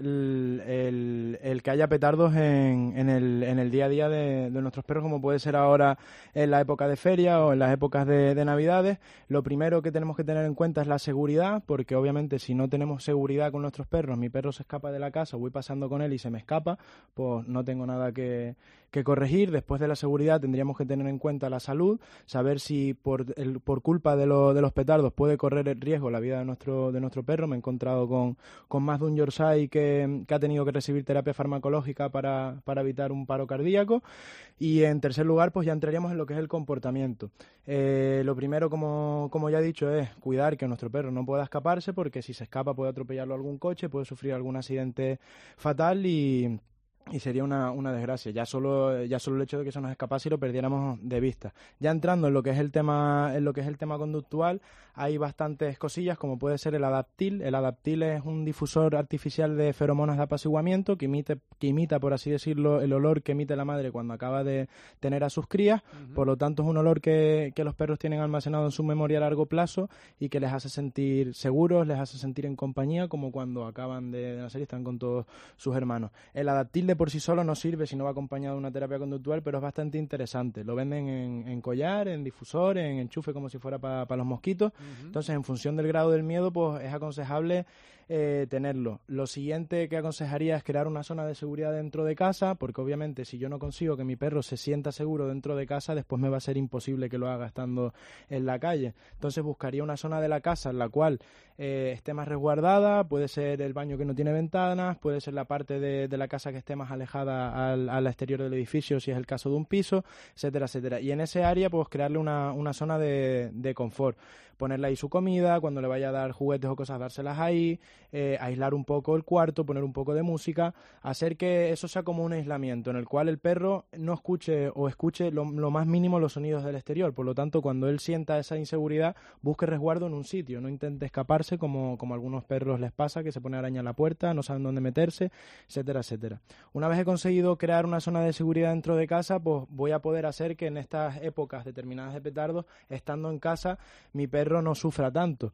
el que haya petardos en el día a día de nuestros perros, como puede ser ahora en la época de feria o en las épocas de Navidades. Lo primero que tenemos que tener en cuenta es la seguridad, porque obviamente si no tenemos seguridad con nuestros perros, mi perro se escapa de la casa, voy pasando con él y se me escapa, pues no tengo nada que corregir. Después de la seguridad tendríamos que tener en cuenta la salud, saber si por culpa de los petardos puede correr el riesgo la vida de nuestro perro. Me he encontrado con más de un Yorkshire que ha tenido que recibir terapia farmacológica para evitar un paro cardíaco. Y en tercer lugar, pues ya entraríamos en lo que es el comportamiento. Lo primero, como ya he dicho, es cuidar que nuestro perro no pueda escaparse, porque si se escapa puede atropellarlo algún coche, puede sufrir algún accidente fatal y sería una desgracia. Ya solo el hecho de que se nos escapase y lo perdiéramos de vista. Ya entrando en lo que es el tema conductual, hay bastantes cosillas, como puede ser el Adaptil. El Adaptil es un difusor artificial de feromonas de apaciguamiento que imita, por así decirlo, el olor que emite la madre cuando acaba de tener a sus crías. Por lo tanto, es un olor que los perros tienen almacenado en su memoria a largo plazo y que les hace sentir seguros, les hace sentir en compañía, como cuando acaban de nacer y están con todos sus hermanos. El Adaptil de por sí solo no sirve si no va acompañado de una terapia conductual, pero es bastante interesante. Lo venden en collar, en difusor, en enchufe, como si fuera para los mosquitos. Entonces, en función del grado del miedo, pues es aconsejable tenerlo. Lo siguiente que aconsejaría es crear una zona de seguridad dentro de casa, porque obviamente si yo no consigo que mi perro se sienta seguro dentro de casa, después me va a ser imposible que lo haga estando en la calle. Entonces buscaría una zona de la casa en la cual esté más resguardada. Puede ser el baño que no tiene ventanas, puede ser la parte de la casa que esté más alejada al exterior del edificio, si es el caso de un piso, etcétera, etcétera. Y en ese área, pues crearle una zona de confort. Ponerle ahí su comida, cuando le vaya a dar juguetes o cosas, dárselas ahí, aislar un poco el cuarto, poner un poco de música, hacer que eso sea como un aislamiento en el cual el perro no escuche o escuche lo más mínimo los sonidos del exterior. Por lo tanto, cuando él sienta esa inseguridad, busque resguardo en un sitio, no intente escaparse como a algunos perros les pasa, que se pone araña en la puerta, no saben dónde meterse, etcétera, etcétera. Una vez he conseguido crear una zona de seguridad dentro de casa, pues voy a poder hacer que en estas épocas determinadas de petardos, estando en casa, mi perro no sufra tanto.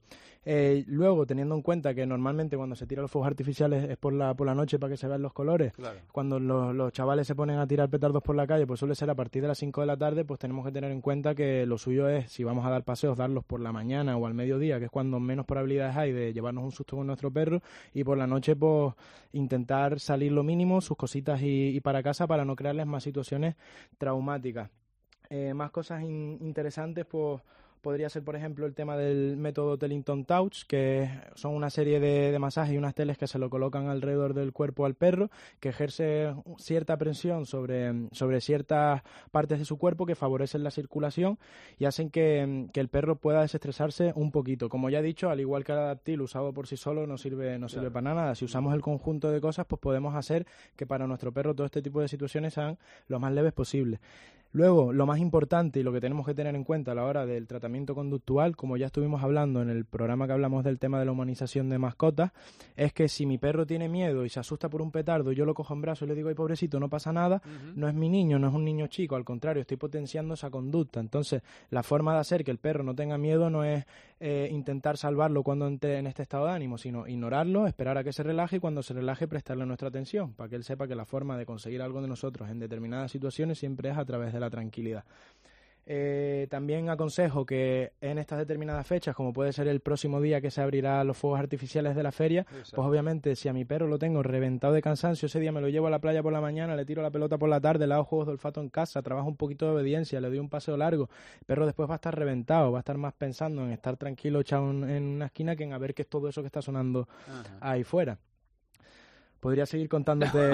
Luego, teniendo en cuenta que normalmente cuando se tiran los fuegos artificiales es por la noche para que se vean los colores, claro. Cuando los chavales se ponen a tirar petardos por la calle, pues suele ser a partir de las 5 de la tarde, pues tenemos que tener en cuenta que lo suyo es, si vamos a dar paseos, darlos por la mañana o al mediodía, que es cuando menos probabilidades hay de llevarnos un susto con nuestro perro, y por la noche pues intentar salir lo mínimo, sus cositas y para casa, para no crearles más situaciones traumáticas. Más cosas interesantes, pues podría ser, por ejemplo, el tema del método Tellington Touch, que son una serie de masajes y unas teles que se lo colocan alrededor del cuerpo al perro, que ejerce cierta presión sobre ciertas partes de su cuerpo que favorecen la circulación y hacen que el perro pueda desestresarse un poquito. Como ya he dicho, al igual que el Adaptil usado por sí solo no sirve para nada. Si usamos el conjunto de cosas, pues podemos hacer que para nuestro perro todo este tipo de situaciones sean lo más leves posible. Luego, lo más importante y lo que tenemos que tener en cuenta a la hora del tratamiento conductual, como ya estuvimos hablando en el programa que hablamos del tema de la humanización de mascotas, es que si mi perro tiene miedo y se asusta por un petardo y yo lo cojo en brazos y le digo, ay, pobrecito, no pasa nada, no es mi niño, no es un niño chico, al contrario, estoy potenciando esa conducta. Entonces, la forma de hacer que el perro no tenga miedo no es intentar salvarlo cuando entre en este estado de ánimo, sino ignorarlo, esperar a que se relaje y cuando se relaje prestarle nuestra atención, para que él sepa que la forma de conseguir algo de nosotros en determinadas situaciones siempre es a través de la tranquilidad. También aconsejo que en estas determinadas fechas, como puede ser el próximo día que se abrirá los fuegos artificiales de la feria, exacto, pues obviamente si a mi perro lo tengo reventado de cansancio, ese día me lo llevo a la playa por la mañana, le tiro la pelota por la tarde, le hago juegos de olfato en casa, trabajo un poquito de obediencia, le doy un paseo largo, el perro después va a estar reventado, va a estar más pensando en estar tranquilo echado en una esquina que en a ver qué es todo eso que está sonando ahí fuera. Podría seguir contándote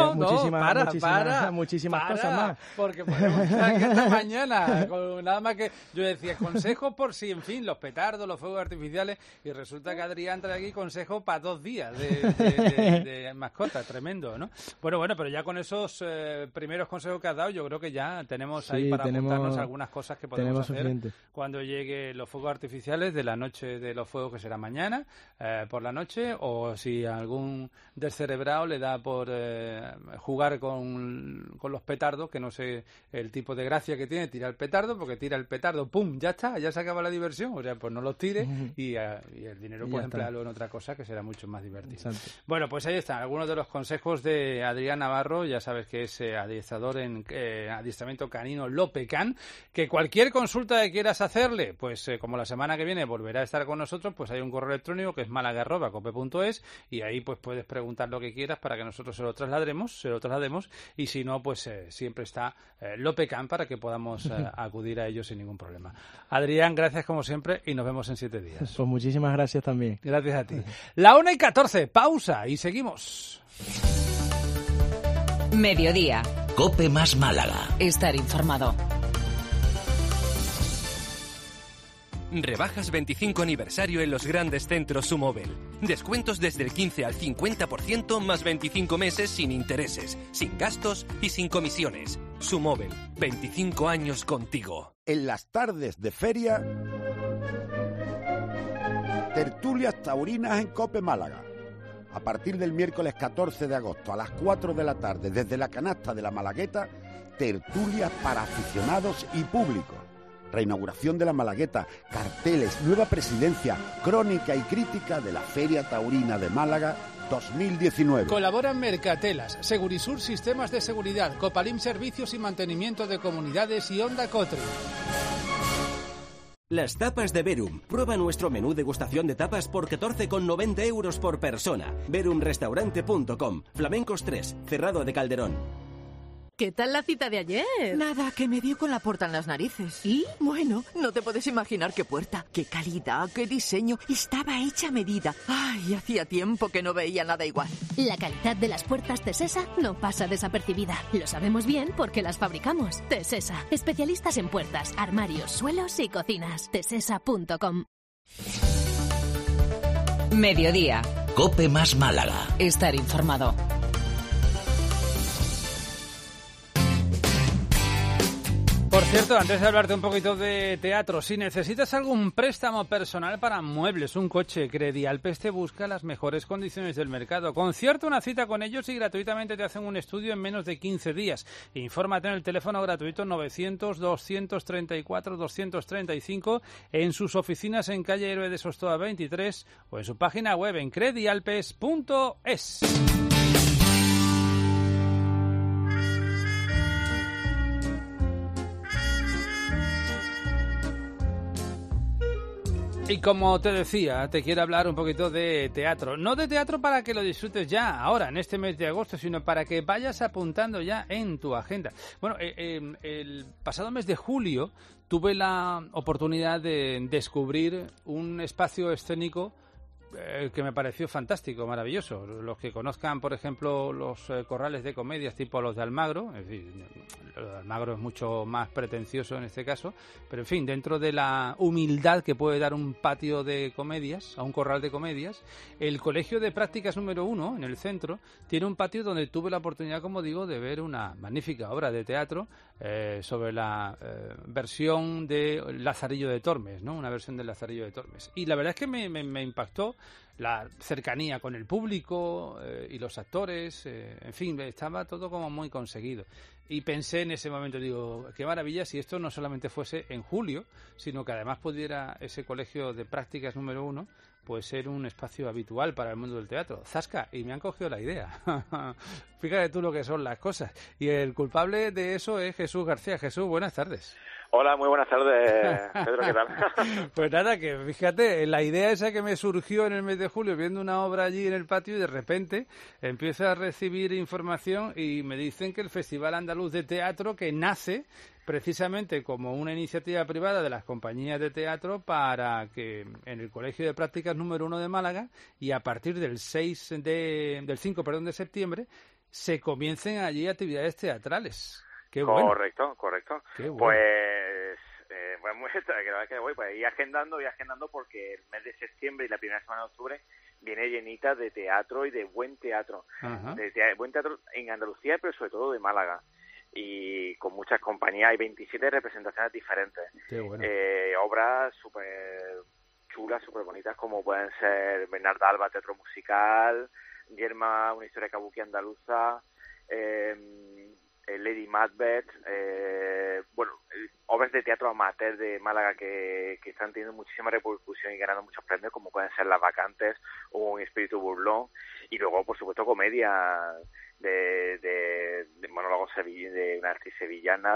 muchísimas cosas más. Porque podemos estar aquí esta mañana con nada más que... Yo decía, consejos por si, en fin, los petardos, los fuegos artificiales, y resulta que Adrián trae aquí consejos para 2 días de mascota, tremendo, ¿no? Bueno, pero ya con esos primeros consejos que has dado, yo creo que ya tenemos ahí apuntarnos algunas cosas que podemos hacer cuando lleguen los fuegos artificiales de la noche de los fuegos, que será mañana, por la noche, o si algún descerebrado le da por jugar con los petardos, que no sé el tipo de gracia que tiene tirar el petardo, porque tira el petardo, ¡pum!, ya está, ya se acaba la diversión. O sea, pues no los tire y el dinero puede emplearlo en otra cosa que será mucho más divertido. Exacto. Bueno, pues ahí están algunos de los consejos de Adrián Navarro, ya sabes que es adiestrador en adiestramiento canino Lopecan, que cualquier consulta que quieras hacerle, pues como la semana que viene volverá a estar con nosotros, pues hay un correo electrónico que es malaga@cope.es y ahí pues puedes preguntar lo que quieras para que nosotros se lo traslademos y si no, pues siempre está Lopecan para que podamos acudir a ellos sin ningún problema. Adrián, gracias como siempre y nos vemos en 7 días. Pues muchísimas gracias también. Gracias a ti. La 1:14, pausa y seguimos. Mediodía. Cope más Málaga. Estar informado. Rebajas 25 aniversario en los grandes centros Sumobel. Descuentos desde el 15 al 50% más 25 meses sin intereses, sin gastos y sin comisiones. Sumobel, 25 años contigo. En las tardes de feria, tertulias taurinas en Cope Málaga. A partir del miércoles 14 de agosto a las 4 de la tarde, desde la canasta de la Malagueta, tertulias para aficionados y público. Reinauguración de la Malagueta, carteles, nueva presidencia, crónica y crítica de la Feria Taurina de Málaga 2019. Colaboran Mercatelas, Segurisur Sistemas de Seguridad, Copalim Servicios y Mantenimiento de Comunidades y Onda Cotri. Las tapas de Verum. Prueba nuestro menú degustación de tapas por 14,90 € por persona. verumrestaurante.com. Flamencos 3, Cerrado de Calderón. ¿Qué tal la cita de ayer? Nada, que me dio con la puerta en las narices. ¿Y? Bueno, no te puedes imaginar qué puerta, qué calidad, qué diseño. Estaba hecha a medida. Ay, hacía tiempo que no veía nada igual. La calidad de las puertas Tesesa no pasa desapercibida. Lo sabemos bien porque las fabricamos. Tesesa, especialistas en puertas, armarios, suelos y cocinas. Tesesa.com. Mediodía. Cope más Málaga. Estar informado. Por cierto, antes de hablarte un poquito de teatro, si necesitas algún préstamo personal para muebles, un coche, Credialpes te busca las mejores condiciones del mercado. Concierta una cita con ellos y gratuitamente te hacen un estudio en menos de 15 días. Infórmate en el teléfono gratuito 900-234-235 en sus oficinas en calle Héroe de Sostoa 23 o en su página web en credialpes.es. Y como te decía, te quiero hablar un poquito de teatro. No de teatro para que lo disfrutes ya, ahora, en este mes de agosto, sino para que vayas apuntando ya en tu agenda. Bueno, el pasado mes de julio tuve la oportunidad de descubrir un espacio escénico que me pareció fantástico, maravilloso. Los que conozcan, por ejemplo, los corrales de comedias tipo los de Almagro, es decir, lo de Almagro es mucho más pretencioso en este caso, pero en fin, dentro de la humildad que puede dar un patio de comedias, a un corral de comedias, el Colegio de Prácticas número 1, en el centro, tiene un patio donde tuve la oportunidad, como digo, de ver una magnífica obra de teatro sobre la versión de Lazarillo de Tormes, ¿no? Una versión del Lazarillo de Tormes. Y la verdad es que me impactó la cercanía con el público y los actores, en fin, estaba todo como muy conseguido. Y pensé en ese momento, digo, qué maravilla si esto no solamente fuese en julio, sino que además pudiera ese Colegio de Prácticas número 1 pues ser un espacio habitual para el mundo del teatro. Zasca, y me han cogido la idea. Fíjate tú lo que son las cosas. Y el culpable de eso es Jesús García. Jesús, buenas tardes. Hola, muy buenas tardes, Pedro, ¿qué tal? Pues nada, que fíjate, la idea esa que me surgió en el mes de julio viendo una obra allí en el patio y de repente empiezo a recibir información y me dicen que el Festival Andaluz de Teatro, que nace precisamente como una iniciativa privada de las compañías de teatro para que en el Colegio de Prácticas número 1 de Málaga y a partir del 5 de septiembre se comiencen allí actividades teatrales. Qué bueno. Correcto. Qué bueno. Pues muy verdad que voy, pues ir agendando porque el mes de septiembre y la primera semana de octubre viene llenita de teatro y de buen teatro. Buen teatro en Andalucía, pero sobre todo de Málaga. Y con muchas compañías, hay 27 representaciones diferentes. Qué bueno. Obras súper chulas, súper bonitas, como pueden ser Bernarda Alba, teatro musical, Yerma, una historia kabuki andaluza, Lady Macbeth, obras de teatro amateur de Málaga que están teniendo muchísima repercusión y ganando muchos premios, como pueden ser Las Vacantes o Un espíritu burlón, y luego, por supuesto, comedia de monólogos de una actriz sevillana,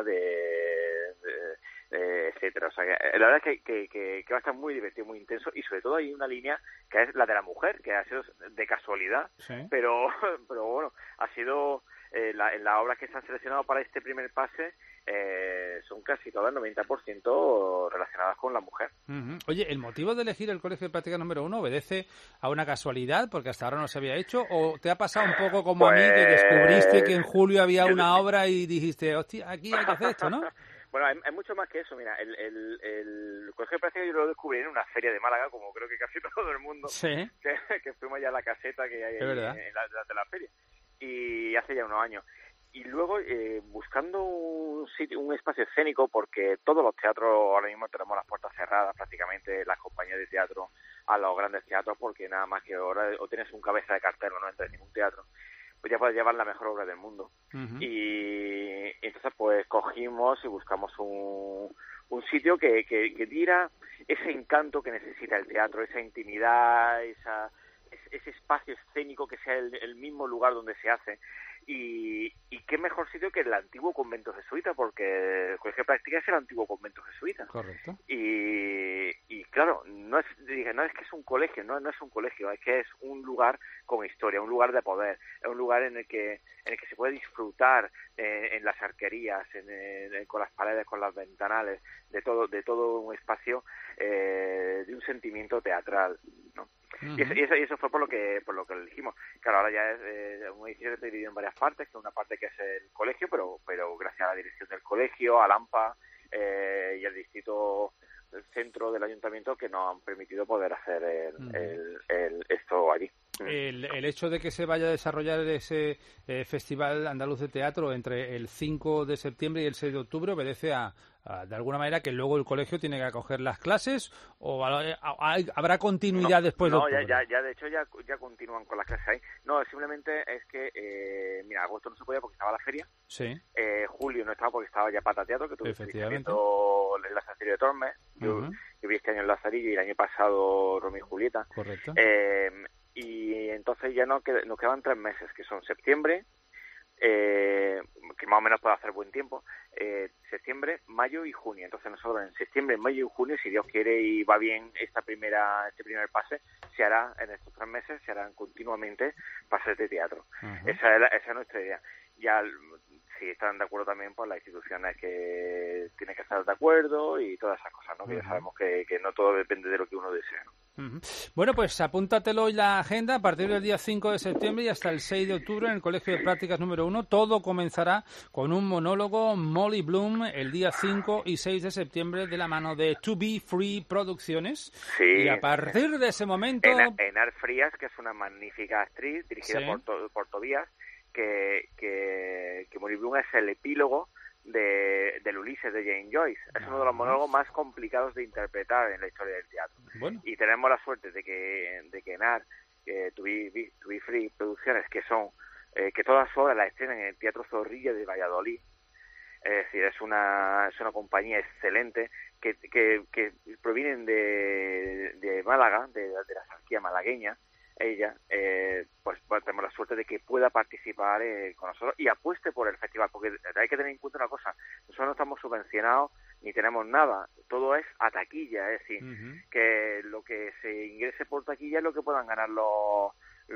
etcétera. O sea, la verdad es que va a estar muy divertido, muy intenso, y sobre todo hay una línea que es la de la mujer, que ha sido de casualidad, sí. pero bueno, ha sido las obras que se han seleccionado para este primer pase son casi todas, 90% relacionadas con la mujer. Uh-huh. Oye, ¿el motivo de elegir el Colegio de Prácticas número 1 obedece a una casualidad, porque hasta ahora no se había hecho, o te ha pasado un poco como a mí, que descubriste que en julio había una obra y dijiste, hostia, aquí hay que hacer esto, ¿no? Bueno, hay mucho más que eso. Mira, el Colegio de Prácticas yo lo descubrí en una feria de Málaga, como creo que casi todo el mundo, sí. que fuimos ya a la caseta que hay de la feria, y hace ya unos años. Y luego, buscando un espacio escénico, porque todos los teatros ahora mismo tenemos las puertas cerradas, prácticamente las compañías de teatro a los grandes teatros, porque nada más que ahora o tienes un cabeza de cartel o no entras en ningún teatro, pues ya puedes llevar la mejor obra del mundo. Uh-huh. Y entonces pues cogimos y buscamos un sitio que diera ese encanto que necesita el teatro, esa intimidad, ese espacio escénico que sea el mismo lugar donde se hace. Y qué mejor sitio que el antiguo convento jesuita, porque el Colegio de Prácticas es el antiguo convento jesuita. Correcto. Y claro, no es que es un colegio, no es un colegio, es que es un lugar con historia, un lugar de poder, es un lugar en el que se puede disfrutar en las arquerías, con las paredes, con las ventanales, de todo un espacio de un sentimiento teatral, ¿no? Uh-huh. Y eso fue por lo que elegimos. Claro, ahora ya es un edificio dividido en varias partes, que una parte que es el colegio, pero gracias a la dirección del colegio, al AMPA y al distrito del centro del ayuntamiento, que nos han permitido poder hacer esto allí. El hecho de que se vaya a desarrollar ese Festival Andaluz de Teatro entre el 5 de septiembre y el 6 de octubre obedece a de alguna manera que luego el colegio tiene que acoger las clases, o habrá continuidad después de octubre. Ya de hecho ya continúan con las clases ahí. No, simplemente es que agosto no se podía porque estaba la feria. Sí. Julio no estaba porque estaba ya Pata Teatro, que tuve efectivamente el Lazarillo de Tormes. Uh-huh. Yo vi este año el Lazarillo y el año pasado Romeo y Julieta. Correcto. Y entonces ya nos quedan 3 meses, que son septiembre, que más o menos puede hacer buen tiempo, septiembre, mayo y junio. Entonces nosotros en septiembre, mayo y junio, si Dios quiere y va bien este primer pase, se hará en estos 3 meses, se harán continuamente pases de teatro. Uh-huh. Esa es nuestra idea. Ya si están de acuerdo también, pues las instituciones que tienen que estar de acuerdo y todas esas cosas, ¿no? Uh-huh. Que ya sabemos que no todo depende de lo que uno desea, ¿no? Uh-huh. Bueno, pues apúntatelo en la agenda a partir del día 5 de septiembre y hasta el 6 de octubre en el Colegio de Prácticas número 1. Todo comenzará con un monólogo Molly Bloom el día 5 y 6 de septiembre de la mano de To Be Free Producciones. Sí. Y a partir de ese momento... Enar Frías, que es una magnífica actriz dirigida por Tobías, que Molly Bloom es el epílogo del Ulises de Jane Joyce. Es uno de los monólogos más complicados de interpretar en la historia del teatro. Bueno. Y tenemos la suerte de que Enar, To Be Free Producciones, que son que todas sus obras las estrenan en el Teatro Zorrilla de Valladolid. Es decir, es una compañía excelente que provienen de Málaga, de la sarquía malagueña. Ella, pues tenemos la suerte de que pueda participar con nosotros y apueste por el festival, porque hay que tener en cuenta una cosa: nosotros no estamos subvencionados ni tenemos nada, todo es a taquilla, es decir, uh-huh, que lo que se ingrese por taquilla es lo que puedan ganar los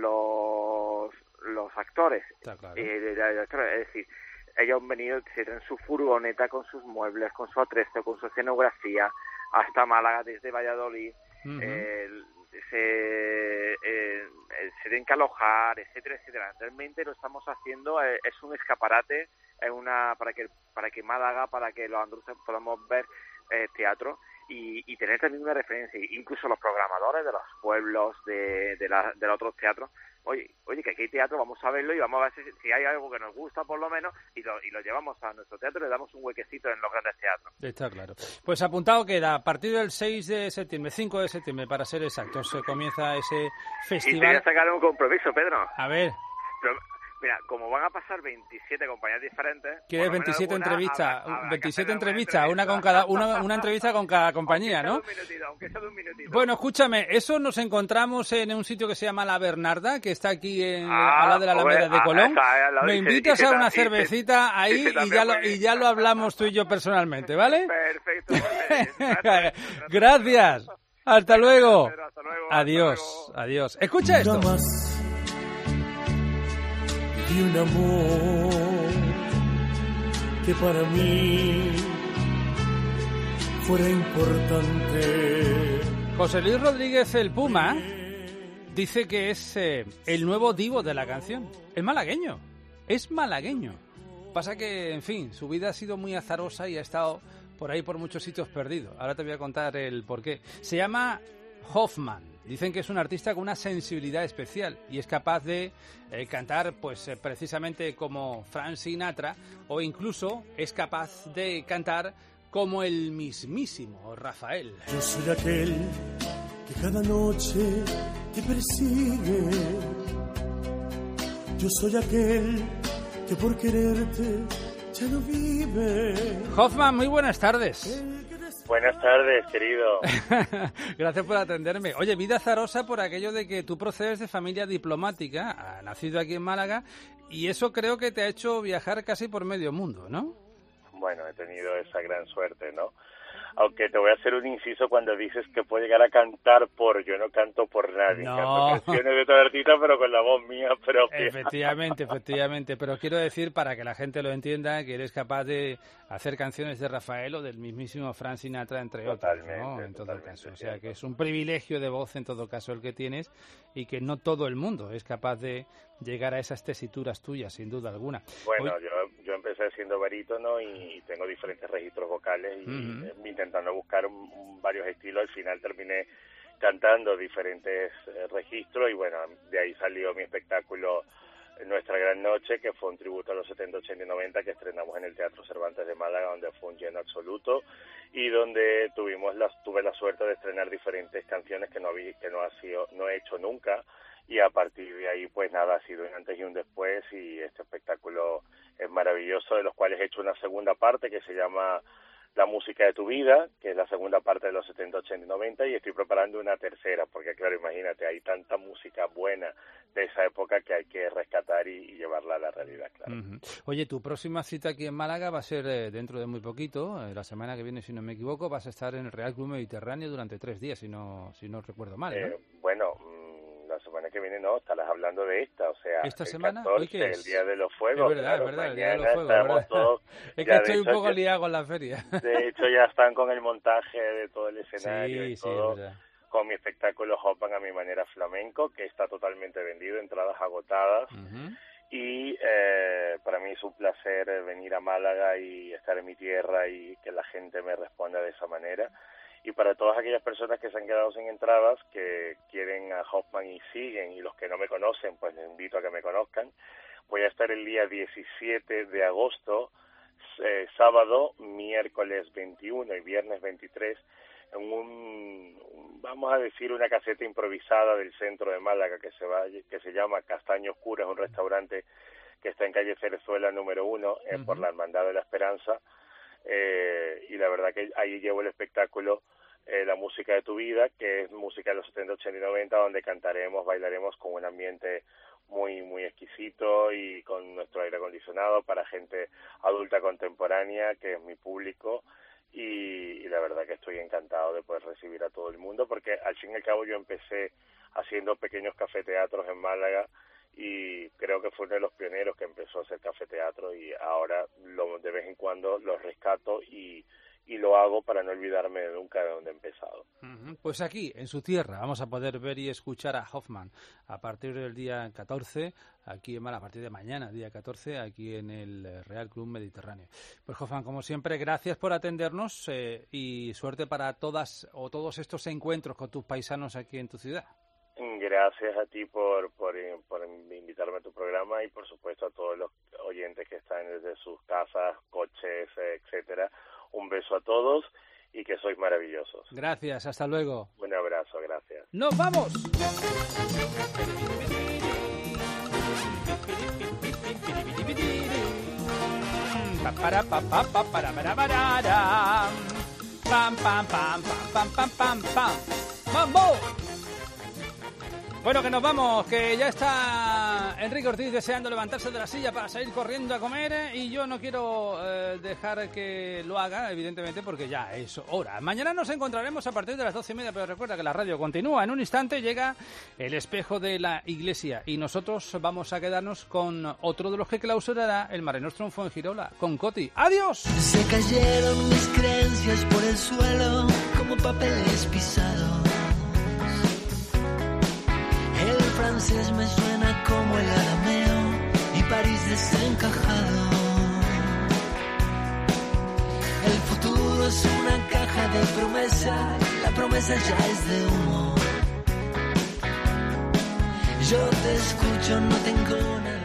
actores. Está claro. Es decir, ellos han venido, se traen su furgoneta con sus muebles, con su atrezo, con su escenografía, hasta Málaga, desde Valladolid. Uh-huh. Se tienen que alojar, etcétera, etcétera. Realmente lo estamos haciendo, es un escaparate, es para que Málaga, para que los andaluces podamos ver teatro y tener también una referencia. Incluso los programadores de los pueblos, de los otros teatros, oye, que aquí hay teatro, vamos a verlo y vamos a ver si hay algo que nos gusta por lo menos y lo llevamos a nuestro teatro y le damos un huequecito en los grandes teatros. Está claro. Pues apuntado queda, a partir del 6 de septiembre, 5 de septiembre, para ser exactos, se comienza ese festival. Y te voy a sacar un compromiso, Pedro. A ver. Pero, mira, como van a pasar 27 compañías diferentes... ¿Quieres 27 entrevistas? 27 entrevistas, una entrevista con cada compañía, ¿no? Aunque sea de un minutito. Bueno, escúchame, eso nos encontramos en un sitio que se llama La Bernarda, que está aquí al lado de la Alameda de Colón. Me invitas a una cervecita ahí y ya lo hablamos tú y yo personalmente, ¿vale? Perfecto. Gracias. Hasta luego. Adiós. Adiós. Escucha esto. Y un amor que para mí fuera importante. José Luis Rodríguez el Puma dice que es el nuevo divo de la canción. Es malagueño. Pasa que, en fin, su vida ha sido muy azarosa y ha estado por ahí por muchos sitios perdido. Ahora te voy a contar el porqué. Se llama Hoffman. Dicen que es un artista con una sensibilidad especial y es capaz de cantar pues precisamente como Frank Sinatra, o incluso es capaz de cantar como el mismísimo Rafael. Yo soy aquel que cada noche te persigue. Yo soy aquel que por quererte ya no vive. Hoffman, muy buenas tardes. Buenas tardes, querido. Gracias por atenderme. Oye, vida azarosa por aquello de que tú procedes de familia diplomática, nacido aquí en Málaga, y eso creo que te ha hecho viajar casi por medio mundo, ¿no? Bueno, he tenido esa gran suerte, ¿no? Aunque te voy a hacer un inciso cuando dices que puedo llegar a cantar yo no canto por nadie. No. Canto canciones de todo artista, pero con la voz mía propia. Efectivamente, pero quiero decir, para que la gente lo entienda, que eres capaz de hacer canciones de Rafael o del mismísimo Frank Sinatra, entre otros, ¿no? En todo caso, o sea, que es un privilegio de voz, en todo caso, el que tienes, y que no todo el mundo es capaz de llegar a esas tesituras tuyas, sin duda alguna. Bueno, yo empecé siendo barítono y tengo diferentes registros vocales y intentando buscar varios estilos. Al final terminé cantando diferentes registros y bueno, de ahí salió mi espectáculo Nuestra Gran Noche, que fue un tributo a los 70, 80 y 90 que estrenamos en el Teatro Cervantes de Málaga, donde fue un lleno absoluto y donde tuve la suerte de estrenar diferentes canciones que no he hecho nunca. Y a partir de ahí, pues nada, ha sido un antes y un después, y este espectáculo es maravilloso, de los cuales he hecho una segunda parte que se llama La Música de tu Vida, que es la segunda parte de los 70, 80 y 90, y estoy preparando una tercera, porque claro, imagínate, hay tanta música buena de esa época que hay que rescatar y llevarla a la realidad, claro. Oye, tu próxima cita aquí en Málaga va a ser dentro de muy poquito, la semana que viene, si no me equivoco, vas a estar en el Real Club Mediterráneo durante 3 días, si no recuerdo mal, ¿no? La semana que viene no, estarás hablando de esta, o sea, ¿esta semana? 14, ¿Hoy qué es? El Día de los Fuegos. Es verdad, claro, el Día de los Fuegos, ¿verdad? Todos, es que estoy un poco liado con la feria. De hecho, ya están con el montaje de todo el escenario y todo, con mi espectáculo Hoffman a mi manera flamenco, que está totalmente vendido, entradas agotadas. Y para mí es un placer venir a Málaga y estar en mi tierra y que la gente me responda de esa manera. Y para todas aquellas personas que se han quedado sin entradas, que quieren a Hoffman y siguen, y los que no me conocen, pues les invito a que me conozcan. Voy a estar el día 17 de agosto, sábado, miércoles 21 y viernes 23, en vamos a decir, una caseta improvisada del centro de Málaga que se llama Castaño Oscuro, es un restaurante que está en calle Cerezuela número 1, por la Hermandad de la Esperanza. Y la verdad que ahí llevo el espectáculo La Música de tu Vida, que es música de los 70, 80 y 90, donde cantaremos, bailaremos con un ambiente muy muy exquisito y con nuestro aire acondicionado para gente adulta contemporánea, que es mi público, y la verdad que estoy encantado de poder recibir a todo el mundo, porque al fin y al cabo yo empecé haciendo pequeños cafeteatros en Málaga y creo que fue uno de los pioneros que empezó a hacer cafeteatro, y ahora de vez en cuando lo rescato y lo hago para no olvidarme nunca de dónde he empezado. Pues aquí, en su tierra, vamos a poder ver y escuchar a Hoffman a partir del día 14, aquí en Málaga, a partir de mañana, día 14, aquí en el Real Club Mediterráneo. Pues Hoffman, como siempre, gracias por atendernos y suerte para todos estos encuentros con tus paisanos aquí en tu ciudad. Gracias a ti por invitarme a tu programa y por supuesto a todos los oyentes que están desde sus casas, coches, etcétera. Un beso a todos y que sois maravillosos. Gracias, hasta luego. Un abrazo, gracias. ¡Nos vamos! ¡Mambo! Bueno, que nos vamos, que ya está Enrique Ortiz deseando levantarse de la silla para salir corriendo a comer y yo no quiero dejar que lo haga, evidentemente, porque ya es hora. Mañana nos encontraremos a partir de las 12:30, pero recuerda que la radio continúa. En un instante llega el espejo de la iglesia y nosotros vamos a quedarnos con otro de los que clausurará el Mare Nostrum Fuengirola, con Coti. ¡Adiós! Se cayeron mis creencias por el suelo como papeles pisados. El francés me suena como el arameo y París desencajado. El futuro es una caja de promesa, la promesa ya es de humo. Yo te escucho, no tengo nada.